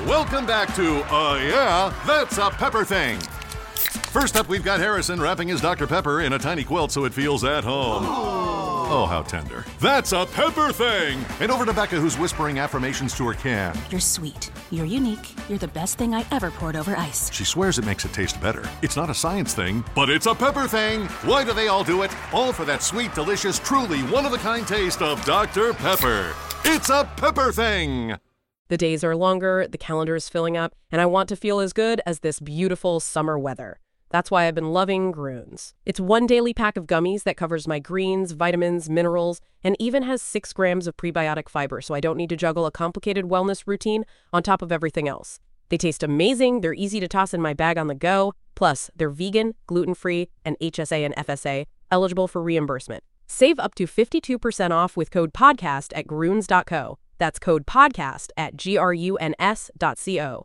Welcome back to, yeah, That's a Pepper Thing. First up, we've got Harrison wrapping his Dr. Pepper in a tiny quilt so it feels at home. Oh, how tender. That's a Pepper Thing! And over to Becca, who's whispering affirmations to her can. You're sweet. You're unique. You're the best thing I ever poured over ice. She swears it makes it taste better. It's not a science thing, but it's a Pepper Thing! Why do they all do it? All for that sweet, delicious, truly one-of-a-kind taste of Dr. Pepper. It's a Pepper Thing! The days are longer, the calendar is filling up, and I want to feel as good as this beautiful summer weather. That's why I've been loving Grüns. It's one daily pack of gummies that covers my greens, vitamins, minerals, and even has 6 grams of prebiotic fiber, so I don't need to juggle a complicated wellness routine on top of everything else. They taste amazing, they're easy to toss in my bag on the go, plus they're vegan, gluten-free, and HSA and FSA, eligible for reimbursement. Save up to 52% off with code PODCAST at Grüns.co. That's code PODCAST at GRUNS.co.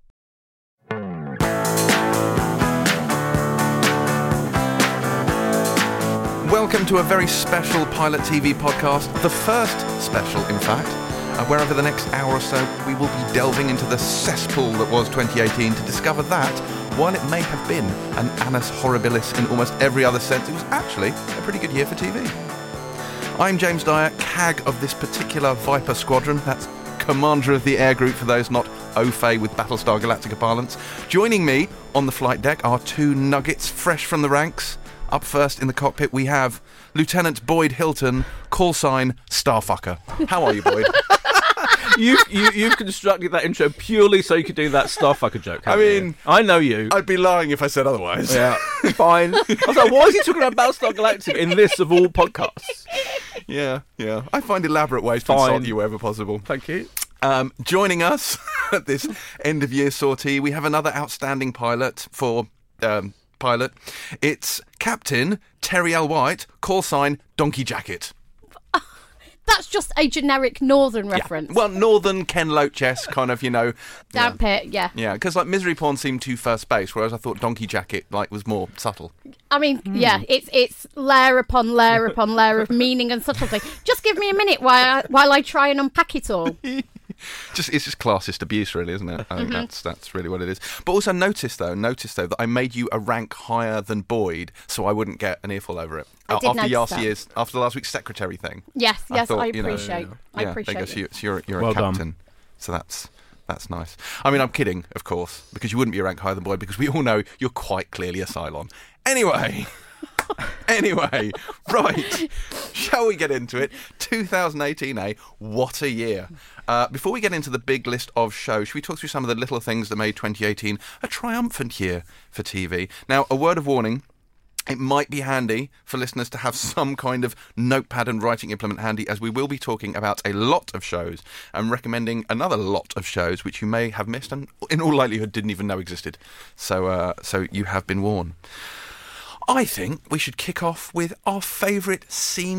Welcome to a very special Pilot TV podcast, the first special, in fact, where over the next hour or so we will be delving into the cesspool that was 2018 to discover that, while it may have been an annus horribilis in almost every other sense, it was actually a pretty good year for TV. I'm James Dyer, CAG of this particular Viper Squadron, that's Commander of the Air Group for those not au fait with Battlestar Galactica parlance. Joining me on the flight deck are 2 nuggets fresh from the ranks. Up first in the cockpit we have Lieutenant Boyd Hilton, call sign Starfucker. How are you, Boyd? You've constructed that intro purely so you could do that Starfucker joke. I mean, I know you. I'd be lying if I said otherwise. Yeah, fine. I was like, why is he talking about Battlestar Galactica in this of all podcasts? Yeah. I find elaborate ways to insult you wherever possible. Thank you. Joining us at this end-of-year sortie, we have another outstanding pilot for... pilot. It's Captain Terry L. White, call sign Donkey Jacket. That's just a generic Northern reference. Yeah. Well, Northern Ken Loach-esque kind of, Damn Pit, yeah. Yeah, because Misery Porn seemed too first base, whereas I thought Donkey Jacket was more subtle. I mean, yeah, it's layer upon layer upon layer of meaning and subtlety. Just give me a minute while I try and unpack it all. It's just classist abuse, really, isn't it? I think that's really what it is. But also notice though, that I made you a rank higher than Boyd, so I wouldn't get an earful over it. After last week's secretary thing. Yes, I appreciate. I appreciate it. So you're well a captain. Done. So that's nice. I mean, I'm kidding, of course, because you wouldn't be a rank higher than Boyd, because we all know you're quite clearly a Cylon. Anyway, right, shall we get into it? 2018, what a year. Before we get into the big list of shows, should we talk through some of the little things that made 2018 a triumphant year for TV? Now, a word of warning, it might be handy for listeners to have some kind of notepad and writing implement handy, as we will be talking about a lot of shows and recommending another lot of shows which you may have missed and in all likelihood didn't even know existed. So you have been warned. I think we should kick off with our favourite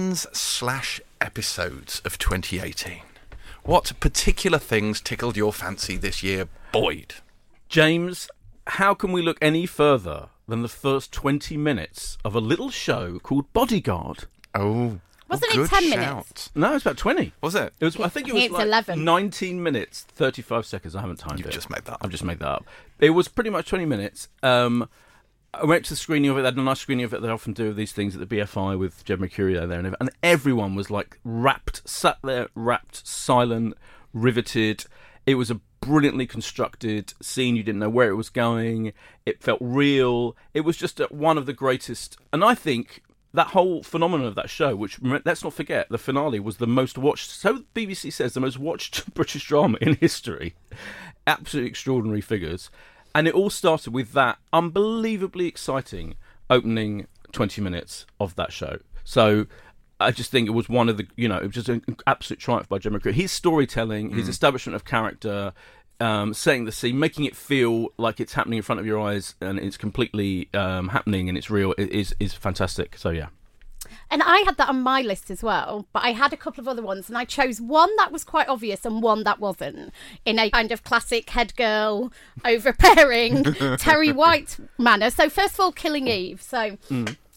scenes/episodes of 2018. What particular things tickled your fancy this year, Boyd? James, how can we look any further than the first 20 minutes of a little show called Bodyguard? Oh, wasn't it 10 minutes? No, it was about 20. Was it? I think it was like 11. 19 minutes, 35 seconds. I haven't timed it. You've just made that up. I've just made that up. It was pretty much 20 minutes. I went to the screening of it. They had a nice screening of it. They often do these things at the BFI with Jed Mercurio there, and everyone was like sat there, rapt, silent, riveted. It was a brilliantly constructed scene. You didn't know where it was going. It felt real. It was just one of the greatest. And I think that whole phenomenon of that show, which, let's not forget, the finale was the most watched, so BBC says, the most watched British drama in history. Absolutely extraordinary figures. And it all started with that unbelievably exciting opening 20 minutes of that show. So I just think it was one of the, it was just an absolute triumph by Jed Mercurio. His storytelling, his establishment of character, setting the scene, making it feel like it's happening in front of your eyes and it's completely happening and it's real, is fantastic. So, yeah. And I had that on my list as well, but I had a couple of other ones, and I chose one that was quite obvious and one that wasn't, in a kind of classic head girl, overbearing, Terry White manner. So first of all, Killing Eve. So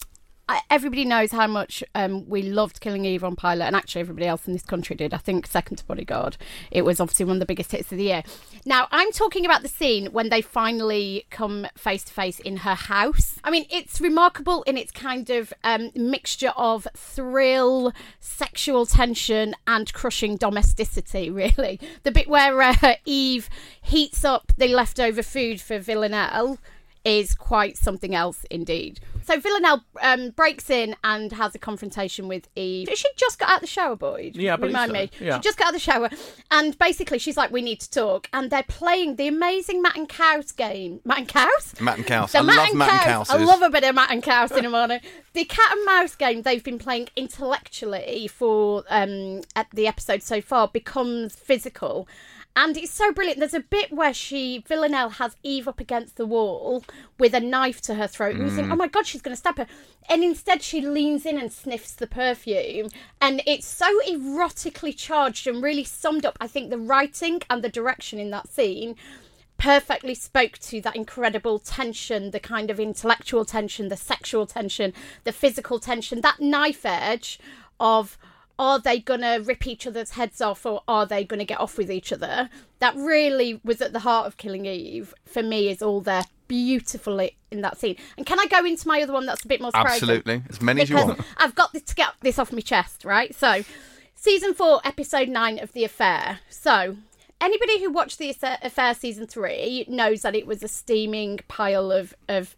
everybody knows how much we loved Killing Eve on pilot, and actually everybody else in this country did. I think second to Bodyguard, it was obviously one of the biggest hits of the year. Now, I'm talking about the scene when they finally come face to face in her house. I mean, it's remarkable in its kind of mixture of thrill, sexual tension, and crushing domesticity, really. The bit where Eve heats up the leftover food for Villanelle is quite something else indeed. So Villanelle breaks in and has a confrontation with Eve. She just got out of the shower, Boyd. Yeah, I believe Remind so. me. Yeah. She just got out of the shower. And basically she's like, we need to talk. And they're playing the amazing Matt and Cows game. Matt and Cows? Matt and Cows. The I love Matt and Cows. I love a bit of Matt and Cows in the morning. The cat and mouse game they've been playing intellectually for at the episode so far becomes physical. And it's so brilliant. There's a bit where Villanelle has Eve up against the wall with a knife to her throat. And you think, oh my God, she's going to stab her. And instead she leans in and sniffs the perfume. And it's so erotically charged and really summed up, I think, the writing and the direction in that scene perfectly spoke to that incredible tension, the kind of intellectual tension, the sexual tension, the physical tension, that knife edge of... are they going to rip each other's heads off or are they going to get off with each other? That really was at the heart of Killing Eve, for me, is all there beautifully in that scene. And can I go into my other one that's a bit more surprising? Absolutely. As many as you Because want. I've got to get this off my chest, right? So, Season 4, Episode 9 of The Affair. So, anybody who watched The Affair Season 3 knows that it was a steaming pile of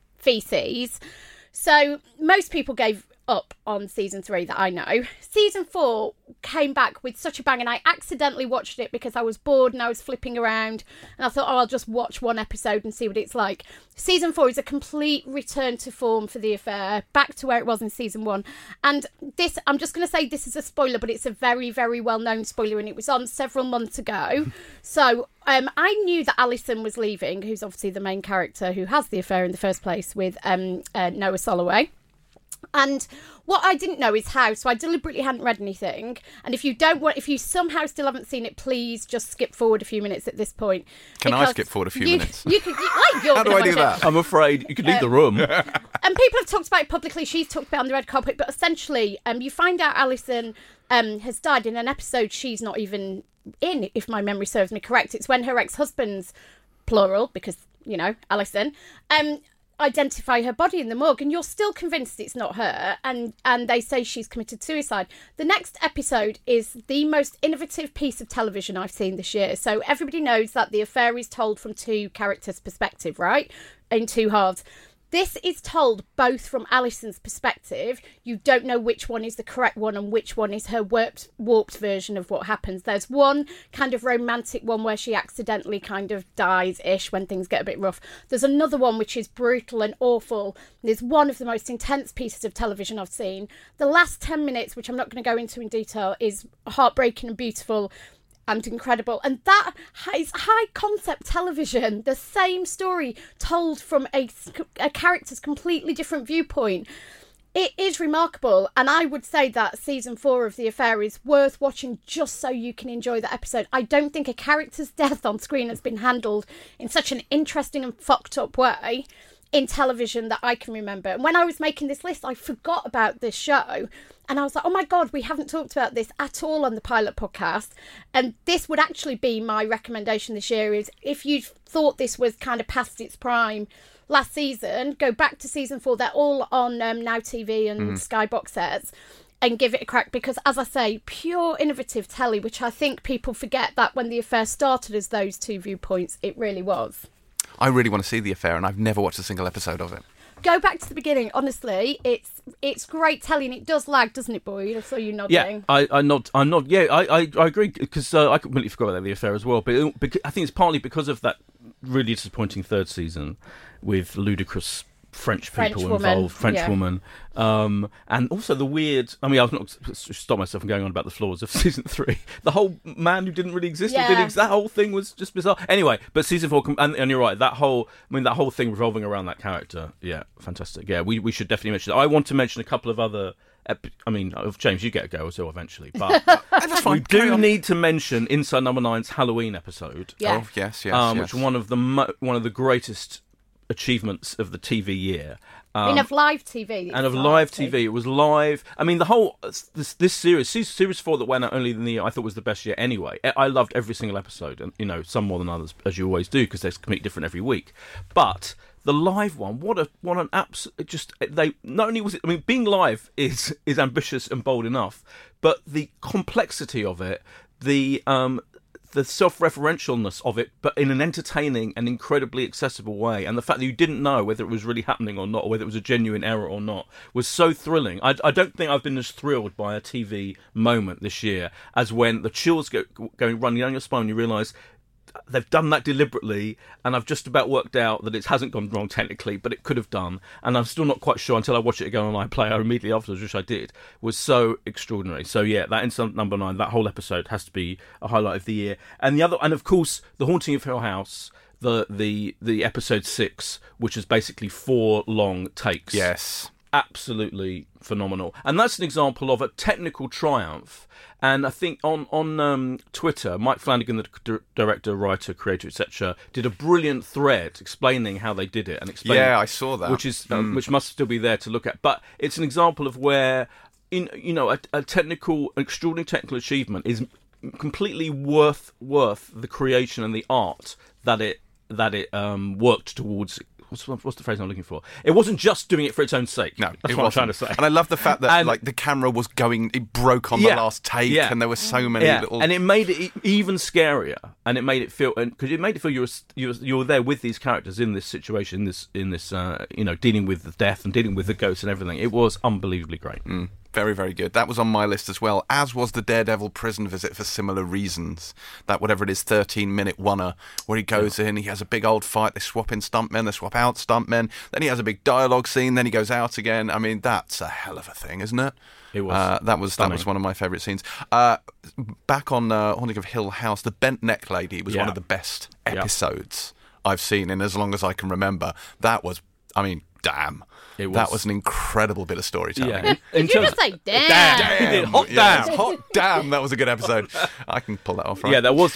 feces. So, most people gave up on Season 3 that I know. Season 4 came back with such a bang, and I accidentally watched it because I was bored and I was flipping around and I thought, I'll just watch one episode and see what it's like. Season 4 is a complete return to form for The Affair, back to where it was in Season 1. And this, I'm just going to say this is a spoiler, but it's a very, very well-known spoiler, and it was on several months ago. So I knew that Alison was leaving, who's obviously the main character who has the affair in the first place with Noah Soloway. And what I didn't know is how, so I deliberately hadn't read anything. And if you somehow still haven't seen it, please just skip forward a few minutes at this point. Can I skip forward a few minutes? How do I do that? I'm afraid you could leave the room. And people have talked about it publicly. She's talked about it on the red carpet. But essentially, you find out Alison has died in an episode she's not even in, if my memory serves me correct. It's when her ex-husband's, plural, because, you know, Alison, identify her body in the morgue, and you're still convinced it's not her, and they say she's committed suicide. The next episode is the most innovative piece of television I've seen this year. So everybody knows that The Affair is told from two characters' perspective, right? In two halves. This is told both from Alison's perspective. You don't know which one is the correct one and which one is her warped version of what happens. There's one kind of romantic one where she accidentally kind of dies-ish when things get a bit rough. There's another one which is brutal and awful. There's one of the most intense pieces of television I've seen. The last 10 minutes, which I'm not going to go into in detail, is heartbreaking and beautiful and incredible. And that is high concept television, the same story told from a character's completely different viewpoint. It is remarkable, and I would say that Season 4 of The Affair is worth watching just so you can enjoy that episode. I don't think a character's death on screen has been handled in such an interesting and fucked up way in television that I can remember. And when I was making this list, I forgot about this show. And I was like, oh my God, we haven't talked about this at all on the Pilot podcast. And this would actually be my recommendation this year, is if you thought this was kind of past its prime last season, go back to Season 4. They're all on Now TV and Sky box sets, and give it a crack, because, as I say, pure innovative telly, which I think people forget that when The Affair started as those two viewpoints, it really was. I really want to see The Affair, and I've never watched a single episode of it. Go back to the beginning. Honestly, it's great telly, and it does lag, doesn't it, Boyd? I saw you nodding. Yeah, I nod. Yeah, I agree, because I completely forgot about The Affair as well. But I think it's partly because of that really disappointing third season with ludicrous French people involved, French woman, and also the weird. I mean, I was not stop myself from going on about the flaws of Season 3. The whole man who didn't really exist, that whole thing was just bizarre. Anyway, but Season 4, and you're right, that whole thing revolving around that character, yeah, fantastic. Yeah, we should definitely mention that. I want to mention a couple of other. I mean, James, you get a go as well eventually, but we do need to mention Inside Number 9's Halloween episode. Yeah. Oh, yes, which is one of the greatest achievements of the TV year. Of live TV. And of live TV. It was live. I mean, the whole... This series 4 that went out only in the year, I thought was the best year anyway. I loved every single episode, and, some more than others, as you always do, because they're completely different every week. But... the live one, what an absolute... They not only was it... I mean, being live is ambitious and bold enough, but the complexity of it, the self-referentialness of it, but in an entertaining and incredibly accessible way, and the fact that you didn't know whether it was really happening or not, or whether it was a genuine error or not, was so thrilling. I don't think I've been as thrilled by a TV moment this year as when the chills going running down your spine, you realise they've done that deliberately, and I've just about worked out that it hasn't gone wrong technically, but it could have done, and I'm still not quite sure until I watch it again on iPlayer immediately afterwards, which I did, was so extraordinary. So yeah, that incident number 9, that whole episode has to be a highlight of the year. And of course, The Haunting of Hill House, the episode 6, which is basically 4 long takes. Yes. Absolutely phenomenal. And that's an example of a technical triumph. And I think on Twitter, Mike Flanagan, the director, writer, creator, etc., did a brilliant thread explaining how they did it and explaining. Yeah, I saw that. Which must still be there to look at. But it's an example of where, a extraordinary technical achievement is completely worth the creation and the art that it worked towards. What's the phrase I'm looking for? It wasn't just doing it for its own sake. No, that's what I'm trying to say. And I love the fact that the camera was it broke on the last take, and there were so many little. And it made it even scarier, and it made it feel you were there with these characters in this situation, in this dealing with the death and dealing with the ghosts and everything. It was unbelievably great. Very, very good. That was on my list as well, as was the Daredevil prison visit for similar reasons. That, whatever it is, 13-minute oneer, where he goes in, he has a big old fight, they swap in stuntmen, they swap out stuntmen, then he has a big dialogue scene, then he goes out again. I mean, that's a hell of a thing, isn't it? It was. That was one of my favourite scenes. Back on Haunting of Hill House, the bent neck lady was one of the best episodes I've seen in as long as I can remember. That was, damn. That was an incredible bit of storytelling. Yeah. Did you just say damn? Damn. Hot damn. Hot damn. That was a good episode. I can pull that off, right? Yeah, there was.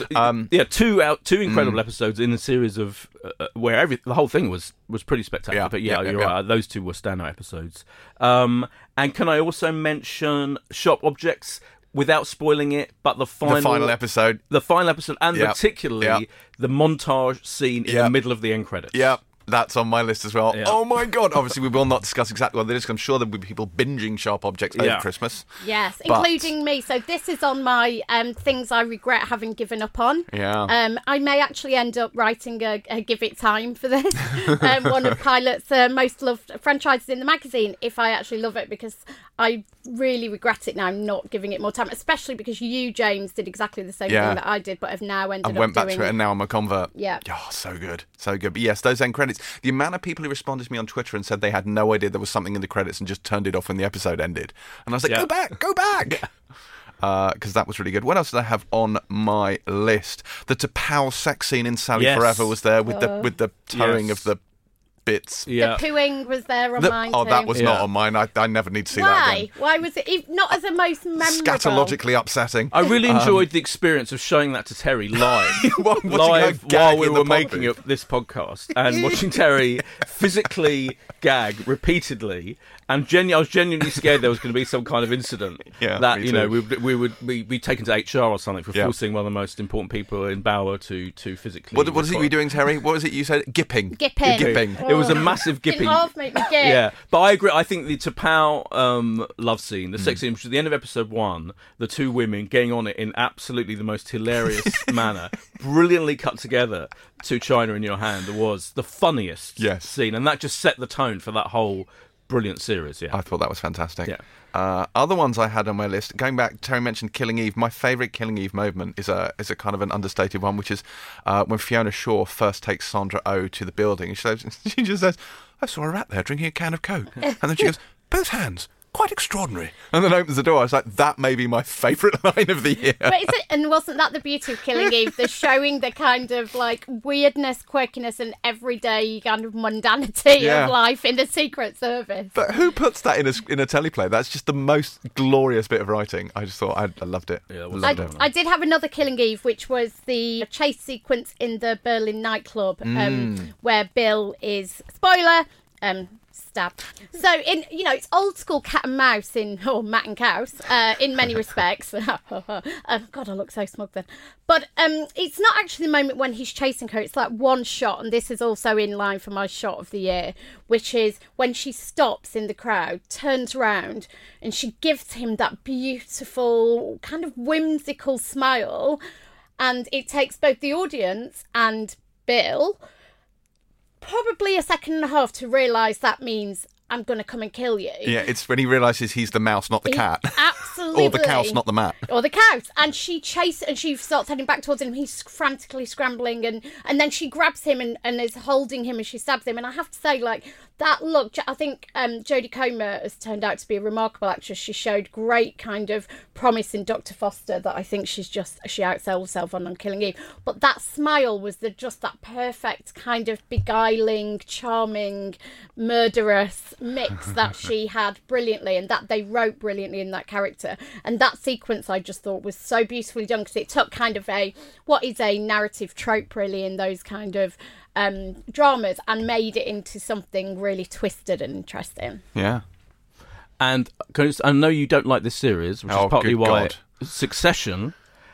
Two incredible episodes in a series of where the whole thing was pretty spectacular. Yeah, but you're right. Those two were standout episodes. And can I also mention Sharp Objects? Without spoiling it, but the final episode, and particularly the montage scene in the middle of the end credits. Yeah. That's on my list as well. Yeah. Oh my God. Obviously, we will not discuss exactly what it is, because I'm sure there will be people binging Sharp Objects over Christmas. Yes, including me. So this is on my things I regret having given up on. Yeah. I may actually end up writing a Give It Time for this. One of Pilot's most loved franchises in the magazine, if I actually love it, because I really regret it now not giving it more time, especially because you, James, did exactly the same thing that I did, but have now ended up doing... I went back to it, and now I'm a convert. Yeah. Oh, so good. So good. But yes, those end credits. The amount of people who responded to me on Twitter and said they had no idea there was something in the credits and just turned it off when the episode ended. And I was like, go back! Because that was really good. What else did I have on my list? The T'Pau sex scene in Sally Forever was there with the towing of the bits. The pooing was there on mine too. Oh, that was not on mine. I never need to see that again. Why was it not as the most memorable? Scatologically upsetting. I really enjoyed the experience of showing that to Terry live. While we were making this podcast, and watching Terry physically gag repeatedly. And I was genuinely scared there was going to be some kind of incident that we would be taken to HR or something for forcing one of the most important people in Bauer to physically. What is it you were doing, Terry? What was it you said? Gipping. Oh, it was a massive gipping. It half made me gip. Yeah, but I agree. I think the T'Pau love scene, the sex scene, which is the end of episode 1, the two women getting on it in absolutely the most hilarious manner, brilliantly cut together to China in Your Hand, was the funniest scene, and that just set the tone for that whole brilliant series. I thought that was fantastic. Other ones I had on my list, going back, Terry mentioned Killing Eve. My favourite Killing Eve moment is a kind of an understated one, which is when Fiona Shaw first takes Sandra Oh to the building. She just says, I saw a rat there drinking a can of Coke. And then she goes, both hands. quite extraordinary. And then opens the door. I was like, that may be my favourite line of the year. But and wasn't that the beauty of Killing Eve? The showing the kind of like weirdness, quirkiness, and everyday kind of mundanity of life in the Secret Service. But who puts that in a teleplay? That's just the most glorious bit of writing. I just thought I loved it. Yeah, I did have another Killing Eve, which was the chase sequence in the Berlin nightclub, where Bill is, spoiler, stabbed. So it's old school cat and mouse Matt and Couse in many respects. God, I look so smug then. But it's not actually the moment when he's chasing her. It's like one shot, and this is also in line for my shot of the year, which is when she stops in the crowd, turns around, and she gives him that beautiful kind of whimsical smile, and it takes both the audience and Bill probably a second and a half to realise that means I'm going to come and kill you. Yeah, it's when he realises he's the mouse, not the cat. Absolutely. Or the couse, not the mat. Or the couse. And she and she starts heading back towards him. He's frantically scrambling, and then she grabs him and is holding him as she stabs him. And I have to say, like, that look, I think Jodie Comer has turned out to be a remarkable actress. She showed great kind of promise in Dr. Foster that I think she outsells herself on Killing Eve. But that smile was just that perfect kind of beguiling, charming, murderous mix that she had brilliantly, and that they wrote brilliantly in that character. And that sequence I just thought was so beautifully done, because it took kind of what is a narrative trope really in those kind of dramas and made it into something really twisted and interesting. Yeah. And I know you don't like this series, which is partly why Succession.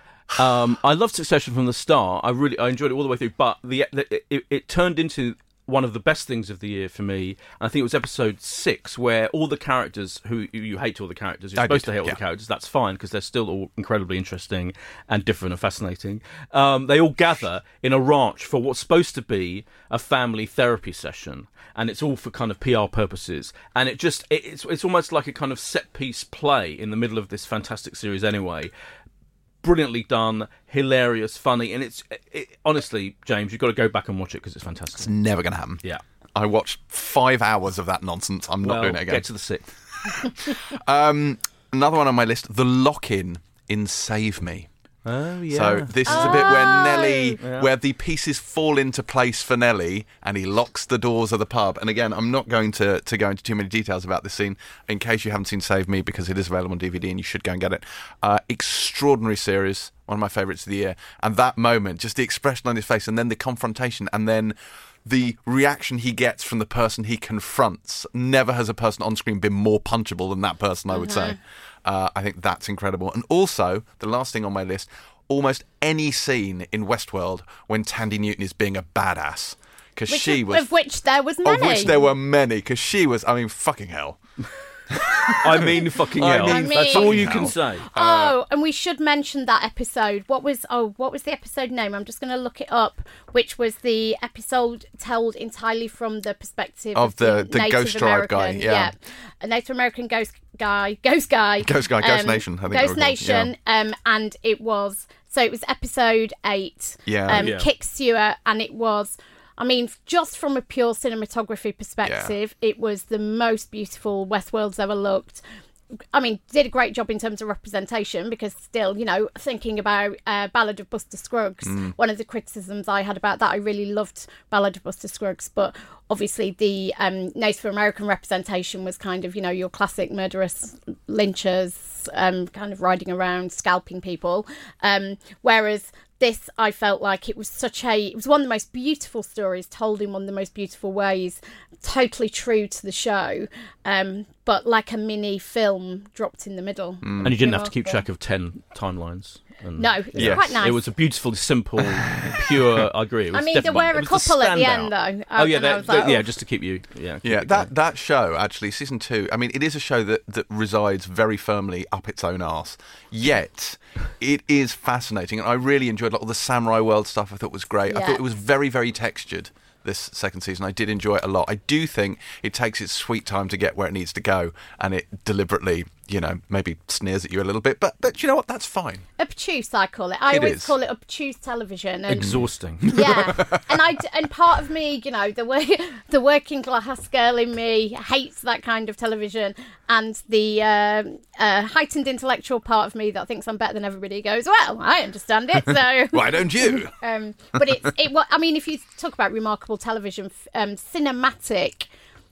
I loved Succession from the start. I enjoyed it all the way through, but it turned into one of the best things of the year for me. And I think it was episode 6, where all the characters who you hate all the characters. You're supposed to hate all the characters. That's fine, because they're still all incredibly interesting and different and fascinating. They all gather in a ranch for what's supposed to be a family therapy session, and it's all for kind of PR purposes. And it's almost like a kind of set piece play in the middle of this fantastic series anyway. Brilliantly done, hilarious, funny, and it's honestly, James, you've got to go back and watch it because it's fantastic. It's never going to happen. Yeah. I watched 5 hours of that nonsense. I'm not doing it again. Get to the 6th. Another one on my list, The Lock-In in Save Me. Oh, yeah. So this is the bit where Nellie, where the pieces fall into place for Nellie, and he locks the doors of the pub. And again, I'm not going to go into too many details about this scene, in case you haven't seen Save Me, because it is available on DVD and you should go and get it. Extraordinary series, one of my favourites of the year. And that moment, just the expression on his face, and then the confrontation, and then the reaction he gets from the person he confronts. Never has a person on screen been more punchable than that person, I would say. I think that's incredible. And also, the last thing on my list, almost any scene in Westworld when Thandie Newton is being a badass. Of which there was many. Of which there were many, because she was, fucking hell. I mean fucking hell. That's all you can say. And we should mention that episode. What was the episode name? I'm just going to look it up. Which was the episode told entirely from the perspective of the Ghost Tribe guy. Yeah, a Native American Ghost Nation. I think Ghost Nation. And it was episode 8. Kick Stewart, and it was. Just from a pure cinematography perspective, it was the most beautiful Westworld's ever looked. Did a great job in terms of representation, because still, thinking about Ballad of Buster Scruggs, one of the criticisms I had about that, I really loved Ballad of Buster Scruggs, but obviously the Native American representation was kind of, your classic murderous lynchers, kind of riding around, scalping people, whereas this, I felt like it was one of the most beautiful stories told in one of the most beautiful ways, totally true to the show, but like a mini film dropped in the middle. And you didn't have to keep track of 10 timelines. No, it was quite nice. It was a beautifully simple, pure. I agree. It was there were a couple at the end, though. Just to keep you. That show actually, season 2. it is a show that resides very firmly up its own arse. Yet it is fascinating, and I really enjoyed all the Samurai World stuff. I thought was great. I thought it was very, very textured. This second season, I did enjoy it a lot. I do think it takes its sweet time to get where it needs to go, and it deliberately, maybe sneers at you a little bit. But you know what? That's fine. Obtuse, I call it. I always call it obtuse television. And, Exhausting. Yeah, and part of me, the working class girl in me hates that kind of television, and the heightened intellectual part of me that thinks I'm better than everybody goes, well, I understand it, so Why don't you? But if you talk about remarkable television, cinematic,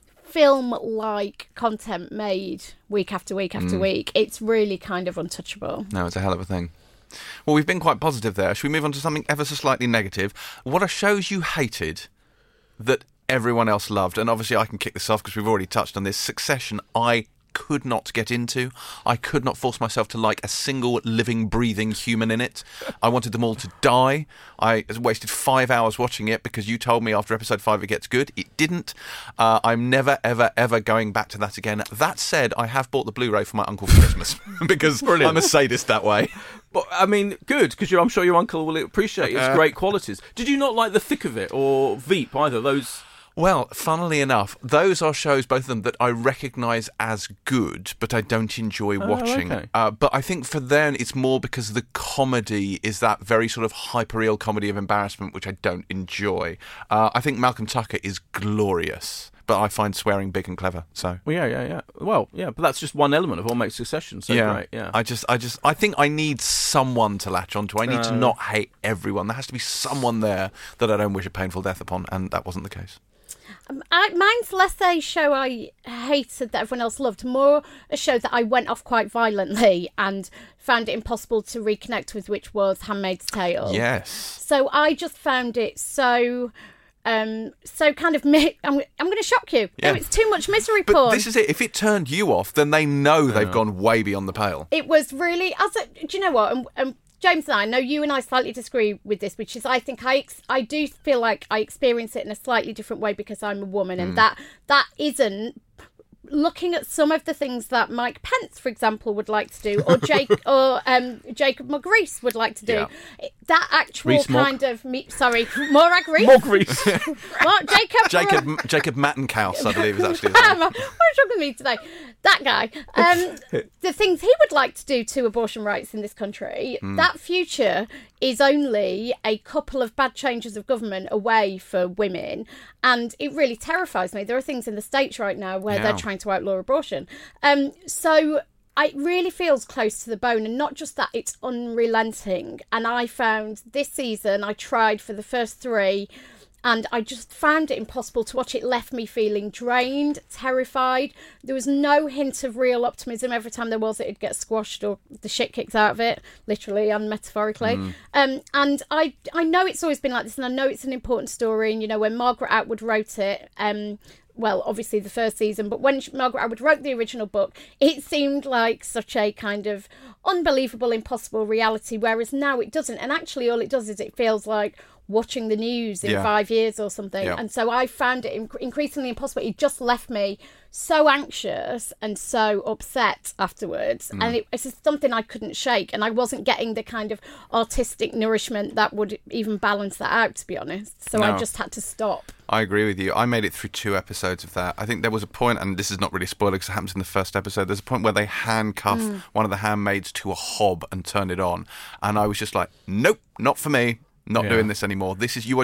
film-like content made week after week after week, it's really kind of untouchable. No, it's a hell of a thing. Well, we've been quite positive there. Should we move on to something ever so slightly negative? What are shows you hated that everyone else loved? And obviously I can kick this off because we've already touched on this. Succession, I could not get into. I could not force myself to like a single living, breathing human in it. I wanted them all to die. I wasted 5 hours watching it because you told me after episode 5 it gets good. It didn't. I'm never, ever, ever going back to that again. That said, I have bought the Blu-ray for my uncle for Christmas because I'm a sadist that way. But, I mean, good, because I'm sure your uncle will appreciate its great qualities. Did you not like The Thick of It or Veep, either? Those... Well, funnily enough, those are shows, both of them, that I recognise as good, but I don't enjoy watching. Okay. But I think for them, it's more because the comedy is that very sort of hyper-real comedy of embarrassment, which I don't enjoy. I think Malcolm Tucker is glorious, but I find swearing big and clever. So Well, yeah. Well, yeah, but that's just one element of what makes Succession so great. Yeah. I think I need someone to latch onto. I need to not hate everyone. There has to be someone there that I don't wish a painful death upon, and that wasn't the case. Mine's less a show I hated that everyone else loved, more a show that I went off quite violently and found it impossible to reconnect with, which was Handmaid's Tale. Yes. So I just found it so kind of... I'm going to shock you. Yeah. No, it's too much misery But porn. this is it. If it turned you off, then they know they've gone way beyond the pale. It was really... do you know what? James and I know you and I slightly disagree with this, which is I think I do feel like I experience it in a slightly different way because I'm a woman, and that isn't looking at some of the things that Mike Pence, for example, would like to do, or Jacob Mogg-Rees would like to do. Yeah. That actual Rees-Mogg. kind of Morag Rees. Mogg-Rees. What? Jacob Mattenkaus, I believe, is actually his name. What is wrong with me today? That guy. The things he would like to do to abortion rights in this country, that future is only a couple of bad changes of government away for women. And it really terrifies me. There are things in the States right now where they're trying to outlaw abortion. So it really feels close to the bone. And not just that, it's unrelenting. And I found this season, I tried for the first 3... and I just found it impossible to watch. It left me feeling drained, terrified. There was no hint of real optimism. Every time there was, it'd get squashed or the shit kicked out of it, literally and metaphorically. And I know it's always been like this, and I know it's an important story. And, when Margaret Atwood wrote it, well, obviously the first season, but when Margaret Atwood wrote the original book, it seemed like such a kind of unbelievable, impossible reality, whereas now it doesn't. And actually all it does is it feels like watching the news in 5 years or something. And so I found it increasingly impossible. It just left me so anxious and so upset afterwards. And it's just something I couldn't shake. And I wasn't getting the kind of artistic nourishment that would even balance that out, to be honest. So I just had to stop. I agree with you. I made it through 2 episodes of that. I think there was a point, and this is not really a spoiler because it happens in the first episode, there's a point where they handcuff one of the handmaids to a hob and turn it on. And I was just like, nope, not for me. Not doing this anymore.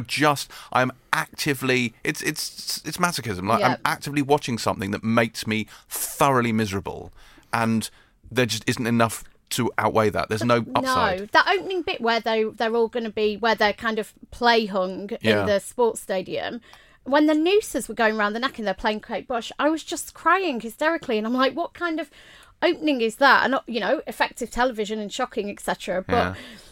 I'm actively, it's masochism. Like, I'm actively watching something that makes me thoroughly miserable, and there just isn't enough to outweigh that. There's no upside. No, that opening bit where they're all going to be, where they're kind of play hung in the sports stadium, when the nooses were going around the neck and they're playing Kate Bush, I was just crying hysterically, and I'm like, what kind of opening is that? And effective television and shocking, etc. But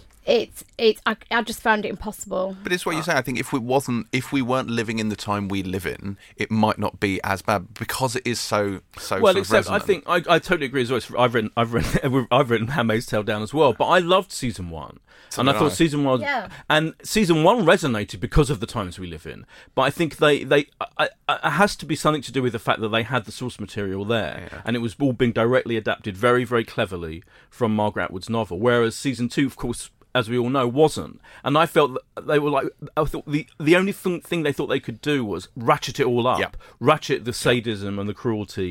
I just found it impossible. But it's what you say. I think if we weren't living in the time we live in, it might not be as bad because it is so. Well, sort of except resonant. I think I totally agree as well. I've written Handmaid's Tale down as well, but I loved season 1, and I thought season 1 resonated because of the times we live in. But I think it has to be something to do with the fact that they had the source material there, and it was all being directly adapted very, very cleverly from Margaret Atwood's novel. Whereas season 2, of course, as we all know, wasn't. And I felt that they were like, I thought the only thing they thought they could do was ratchet it all up, ratchet the sadism and the cruelty,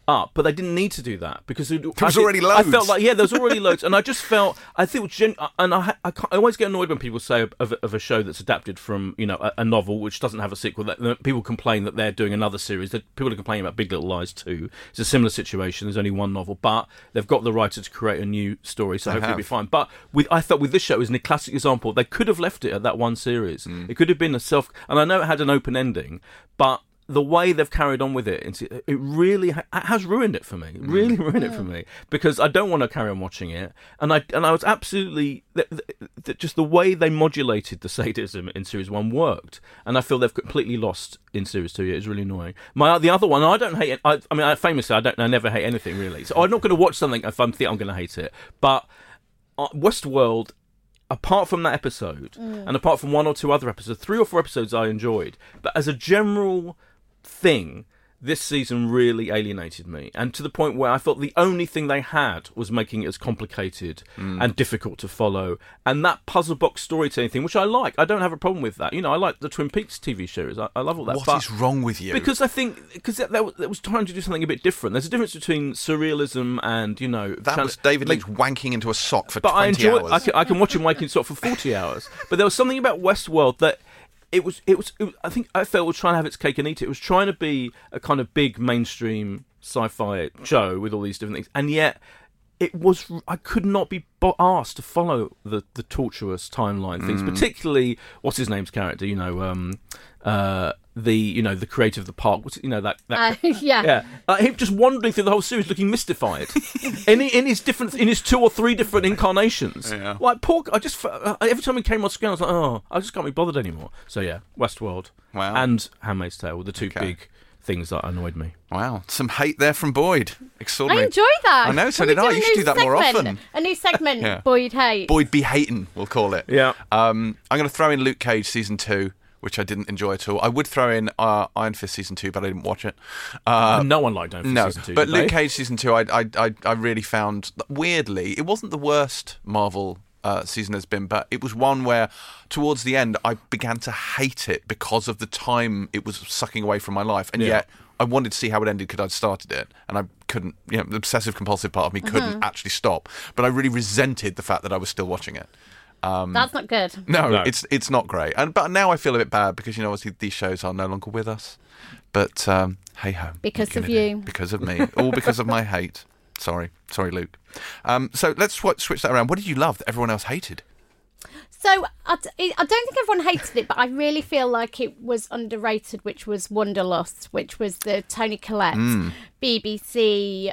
up, but they didn't need to do that because there was already loads. I felt like there was already loads, and I just felt I always get annoyed when people say of a show that's adapted from a novel which doesn't have a sequel. That people complain that they're doing another series. That people are complaining about Big Little Lies 2. It's a similar situation. There's only one novel, but they've got the writer to create a new story, so hopefully it'll be fine. But I felt with this show, it was a classic example. They could have left it at that one series. It could have been and I know it had an open ending, but the way they've carried on with it really has ruined it for me. Really ruined it for me because I don't want to carry on watching it. And I was absolutely just the way they modulated the sadism in series 1 worked, and I feel they've completely lost in series 2. It's really annoying. The other one, I don't hate it. I famously I never hate anything really. So I'm not going to watch something if I think I'm going to hate it. But Westworld, apart from that episode, and apart from 1 or 2 other episodes, 3 or 4 episodes I enjoyed. But as a general thing, this season really alienated me, and to the point where I felt the only thing they had was making it as complicated and difficult to follow. And that puzzle box storytelling thing, which I like, I don't have a problem with that. I like the Twin Peaks TV series. I love all that. What is wrong with you? Because I think that was trying to do something a bit different. There's a difference between surrealism and that was David Lynch wanking into a sock for 20 hours. I can watch him wanking sock for 40 hours. But there was something about Westworld that. It was. I think I felt it was trying to have its cake and eat it. It was trying to be a kind of big mainstream sci-fi show with all these different things, and yet it was. I could not be asked to follow the tortuous timeline things, particularly what's his name's character. The creator of the park. Him just wandering through the whole series, looking mystified in his 2 or 3 different incarnations. Yeah. Like poor, every time he came on screen, I was like, oh, I just can't be bothered anymore. So yeah, Westworld, wow, and Handmaid's Tale were the 2 big things that annoyed me. Wow, some hate there from Boyd. Extraordinary. I enjoy that. I know, so did I. You should do that more often. A new segment, Boyd hate. Boyd be hating, we'll call it. Yeah. I'm going to throw in Luke Cage season 2. Which I didn't enjoy at all. I would throw in Iron Fist season 2, but I didn't watch it. No one liked Iron Fist season 2. But Luke Cage season 2, I really found weirdly it wasn't the worst Marvel season has been, but it was one where towards the end I began to hate it because of the time it was sucking away from my life, and yet I wanted to see how it ended because I'd started it and I couldn't. The obsessive compulsive part of me couldn't actually stop. But I really resented the fact that I was still watching it. That's not good. No, it's not great. But now I feel a bit bad because obviously these shows are no longer with us. But hey ho, because of you, because of me, all because of my hate. Sorry, Luke. So let's switch that around. What did you love that everyone else hated? So I don't think everyone hated it, but I really feel like it was underrated, which was Wanderlust, which was the Toni Collette BBC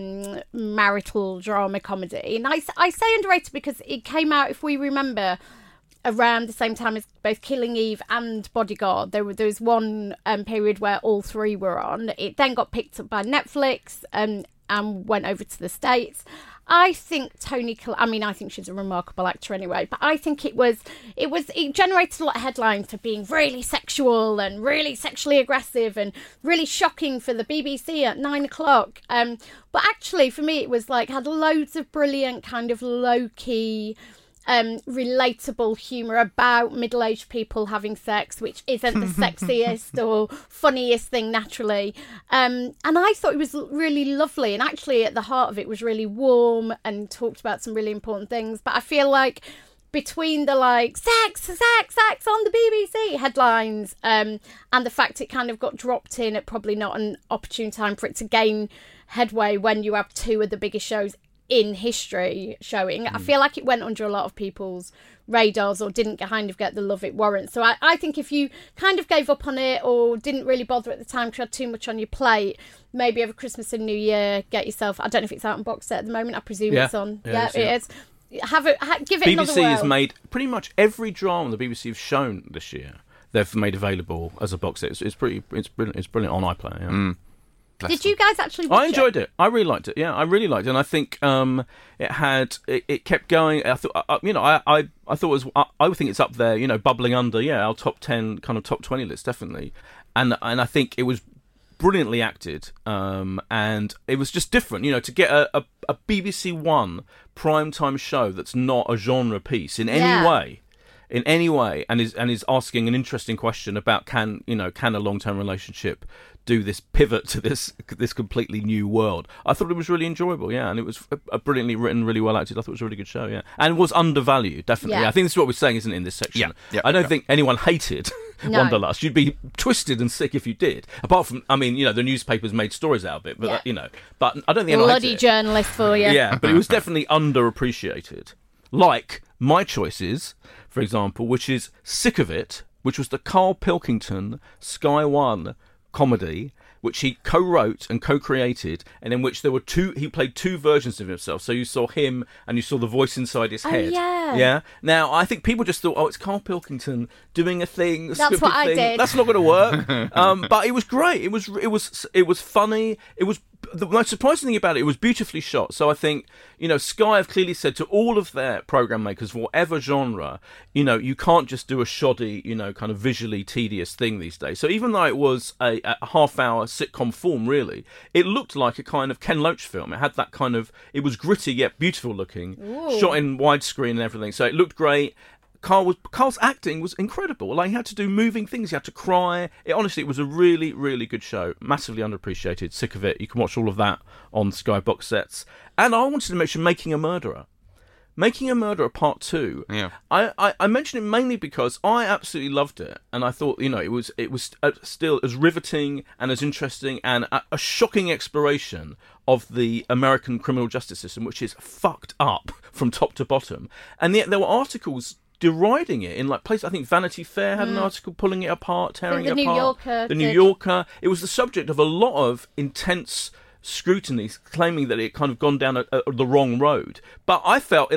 marital drama comedy. And I say underrated because it came out, if we remember, around the same time as both Killing Eve and Bodyguard. There was one period where all 3 were on. It then got picked up by Netflix and went over to the States. I think Toni Collette, I think she's a remarkable actor anyway, but I think it generated a lot of headlines for being really sexual and really sexually aggressive and really shocking for the BBC at 9:00. But actually for me it was had loads of brilliant kind of low-key relatable humour about middle-aged people having sex, which isn't the sexiest or funniest thing naturally. And I thought it was really lovely, and actually at the heart of it was really warm and talked about some really important things. But I feel like between the sex on the BBC headlines and the fact it kind of got dropped in at probably not an opportune time for it to gain headway when you have 2 of the biggest shows in history showing, I feel like it went under a lot of people's radars or didn't kind of get the love it warrants. So I think if you kind of gave up on it or didn't really bother at the time because you had too much on your plate, maybe over Christmas and New Year get yourself, I don't know if it's out on box set at the moment, I presume it's on. It is. Give it another whirl. BBC has made pretty much every drama the BBC have shown this year, they've made available as a box set. It's brilliant on iPlayer. Yeah. Did you guys actually watch it? I enjoyed it. I really liked it. Yeah, I really liked it. And I think it kept going. I thought, I thought it was. I would think it's up there. Bubbling under. Yeah, our top 10, kind of top 20 list, definitely. And I think it was brilliantly acted. And it was just different. To get a BBC One primetime show that's not a genre piece in any way. in any way, and is asking an interesting question about can a long-term relationship do this pivot to this completely new world. I thought it was really enjoyable, yeah, and it was a brilliantly written, really well acted. I thought it was a really good show, yeah, and was undervalued, definitely. Yeah. I think this is what we're saying, isn't it, in this section? Yeah. I don't think anyone hated No. Wanderlust. You'd be twisted and sick if you did. Apart from, I mean, the newspapers made stories out of it, but but I don't think anyone hated Bloody it. journalist for you. Yeah, but it was definitely underappreciated. Like my choices, for example, which is Sick of It, which was the Carl Pilkington Sky One comedy, which he co-wrote and co-created, and in which there were he played two versions of himself. So you saw him and you saw the voice inside his head. Yeah. Yeah. Now, I think people just thought, it's Carl Pilkington doing a thing. That's what I did. That's not going to work. But it was great. It was funny. The most surprising thing about it was beautifully shot. So I think, Sky have clearly said to all of their program makers, whatever genre, you can't just do a shoddy, kind of visually tedious thing these days. So even though it was a half-hour sitcom form, really, it looked like a kind of Ken Loach film. It had that kind of, it was gritty yet beautiful looking, shot in widescreen and everything. So it looked great. Carl's acting was incredible. Like, he had to do moving things, he had to cry. Honestly, it was a really, really good show. Massively underappreciated. Sick of It. You can watch all of that on Sky box sets. And I wanted to mention Making a Murderer. Making a Murderer Part 2. Yeah. I mentioned it mainly because I absolutely loved it, and I thought, it was still as riveting and as interesting and a shocking exploration of the American criminal justice system, which is fucked up from top to bottom. And yet there were articles deriding it in places. I think Vanity Fair had an article pulling it apart, tearing it apart. The New Yorker. It was the subject of a lot of intense scrutiny, claiming that it kind of gone down the wrong road. But I felt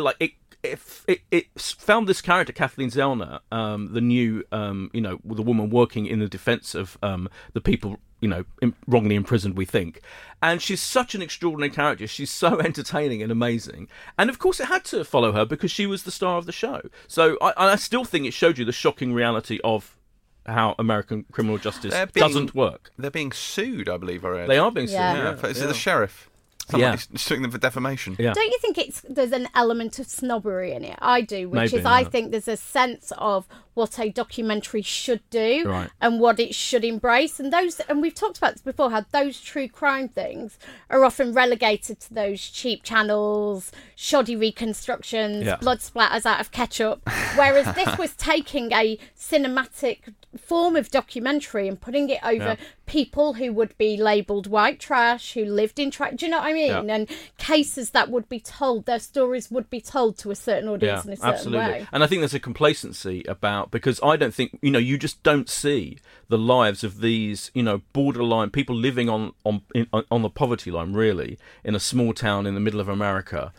it found this character, Kathleen Zellner, the new, the woman working in the defence of the people, wrongly imprisoned, we think. And she's such an extraordinary character. She's so entertaining and amazing. And of course it had to follow her because she was the star of the show. So I still think it showed you the shocking reality of how American criminal justice doesn't work. They're being sued, I believe, already. They are being sued, Is it the sheriff? Somebody's suing them for defamation. Yeah. Don't you think there's an element of snobbery in it? I do, which Maybe, is I think there's a sense of what a documentary should do Right. and what it should embrace. And we've talked about this before, how those true crime things are often relegated to those cheap channels, shoddy reconstructions, blood splatters out of ketchup. Whereas this was taking a cinematic form of documentary and putting it over people who would be labelled white trash, who lived in trash. Do you know what I mean? Yeah. And cases that would be told, their stories would be told to a certain audience in a certain way. And I think there's a complacency about, because I don't think, you just don't see the lives of these, borderline people living on the poverty line, really, in a small town in the middle of America,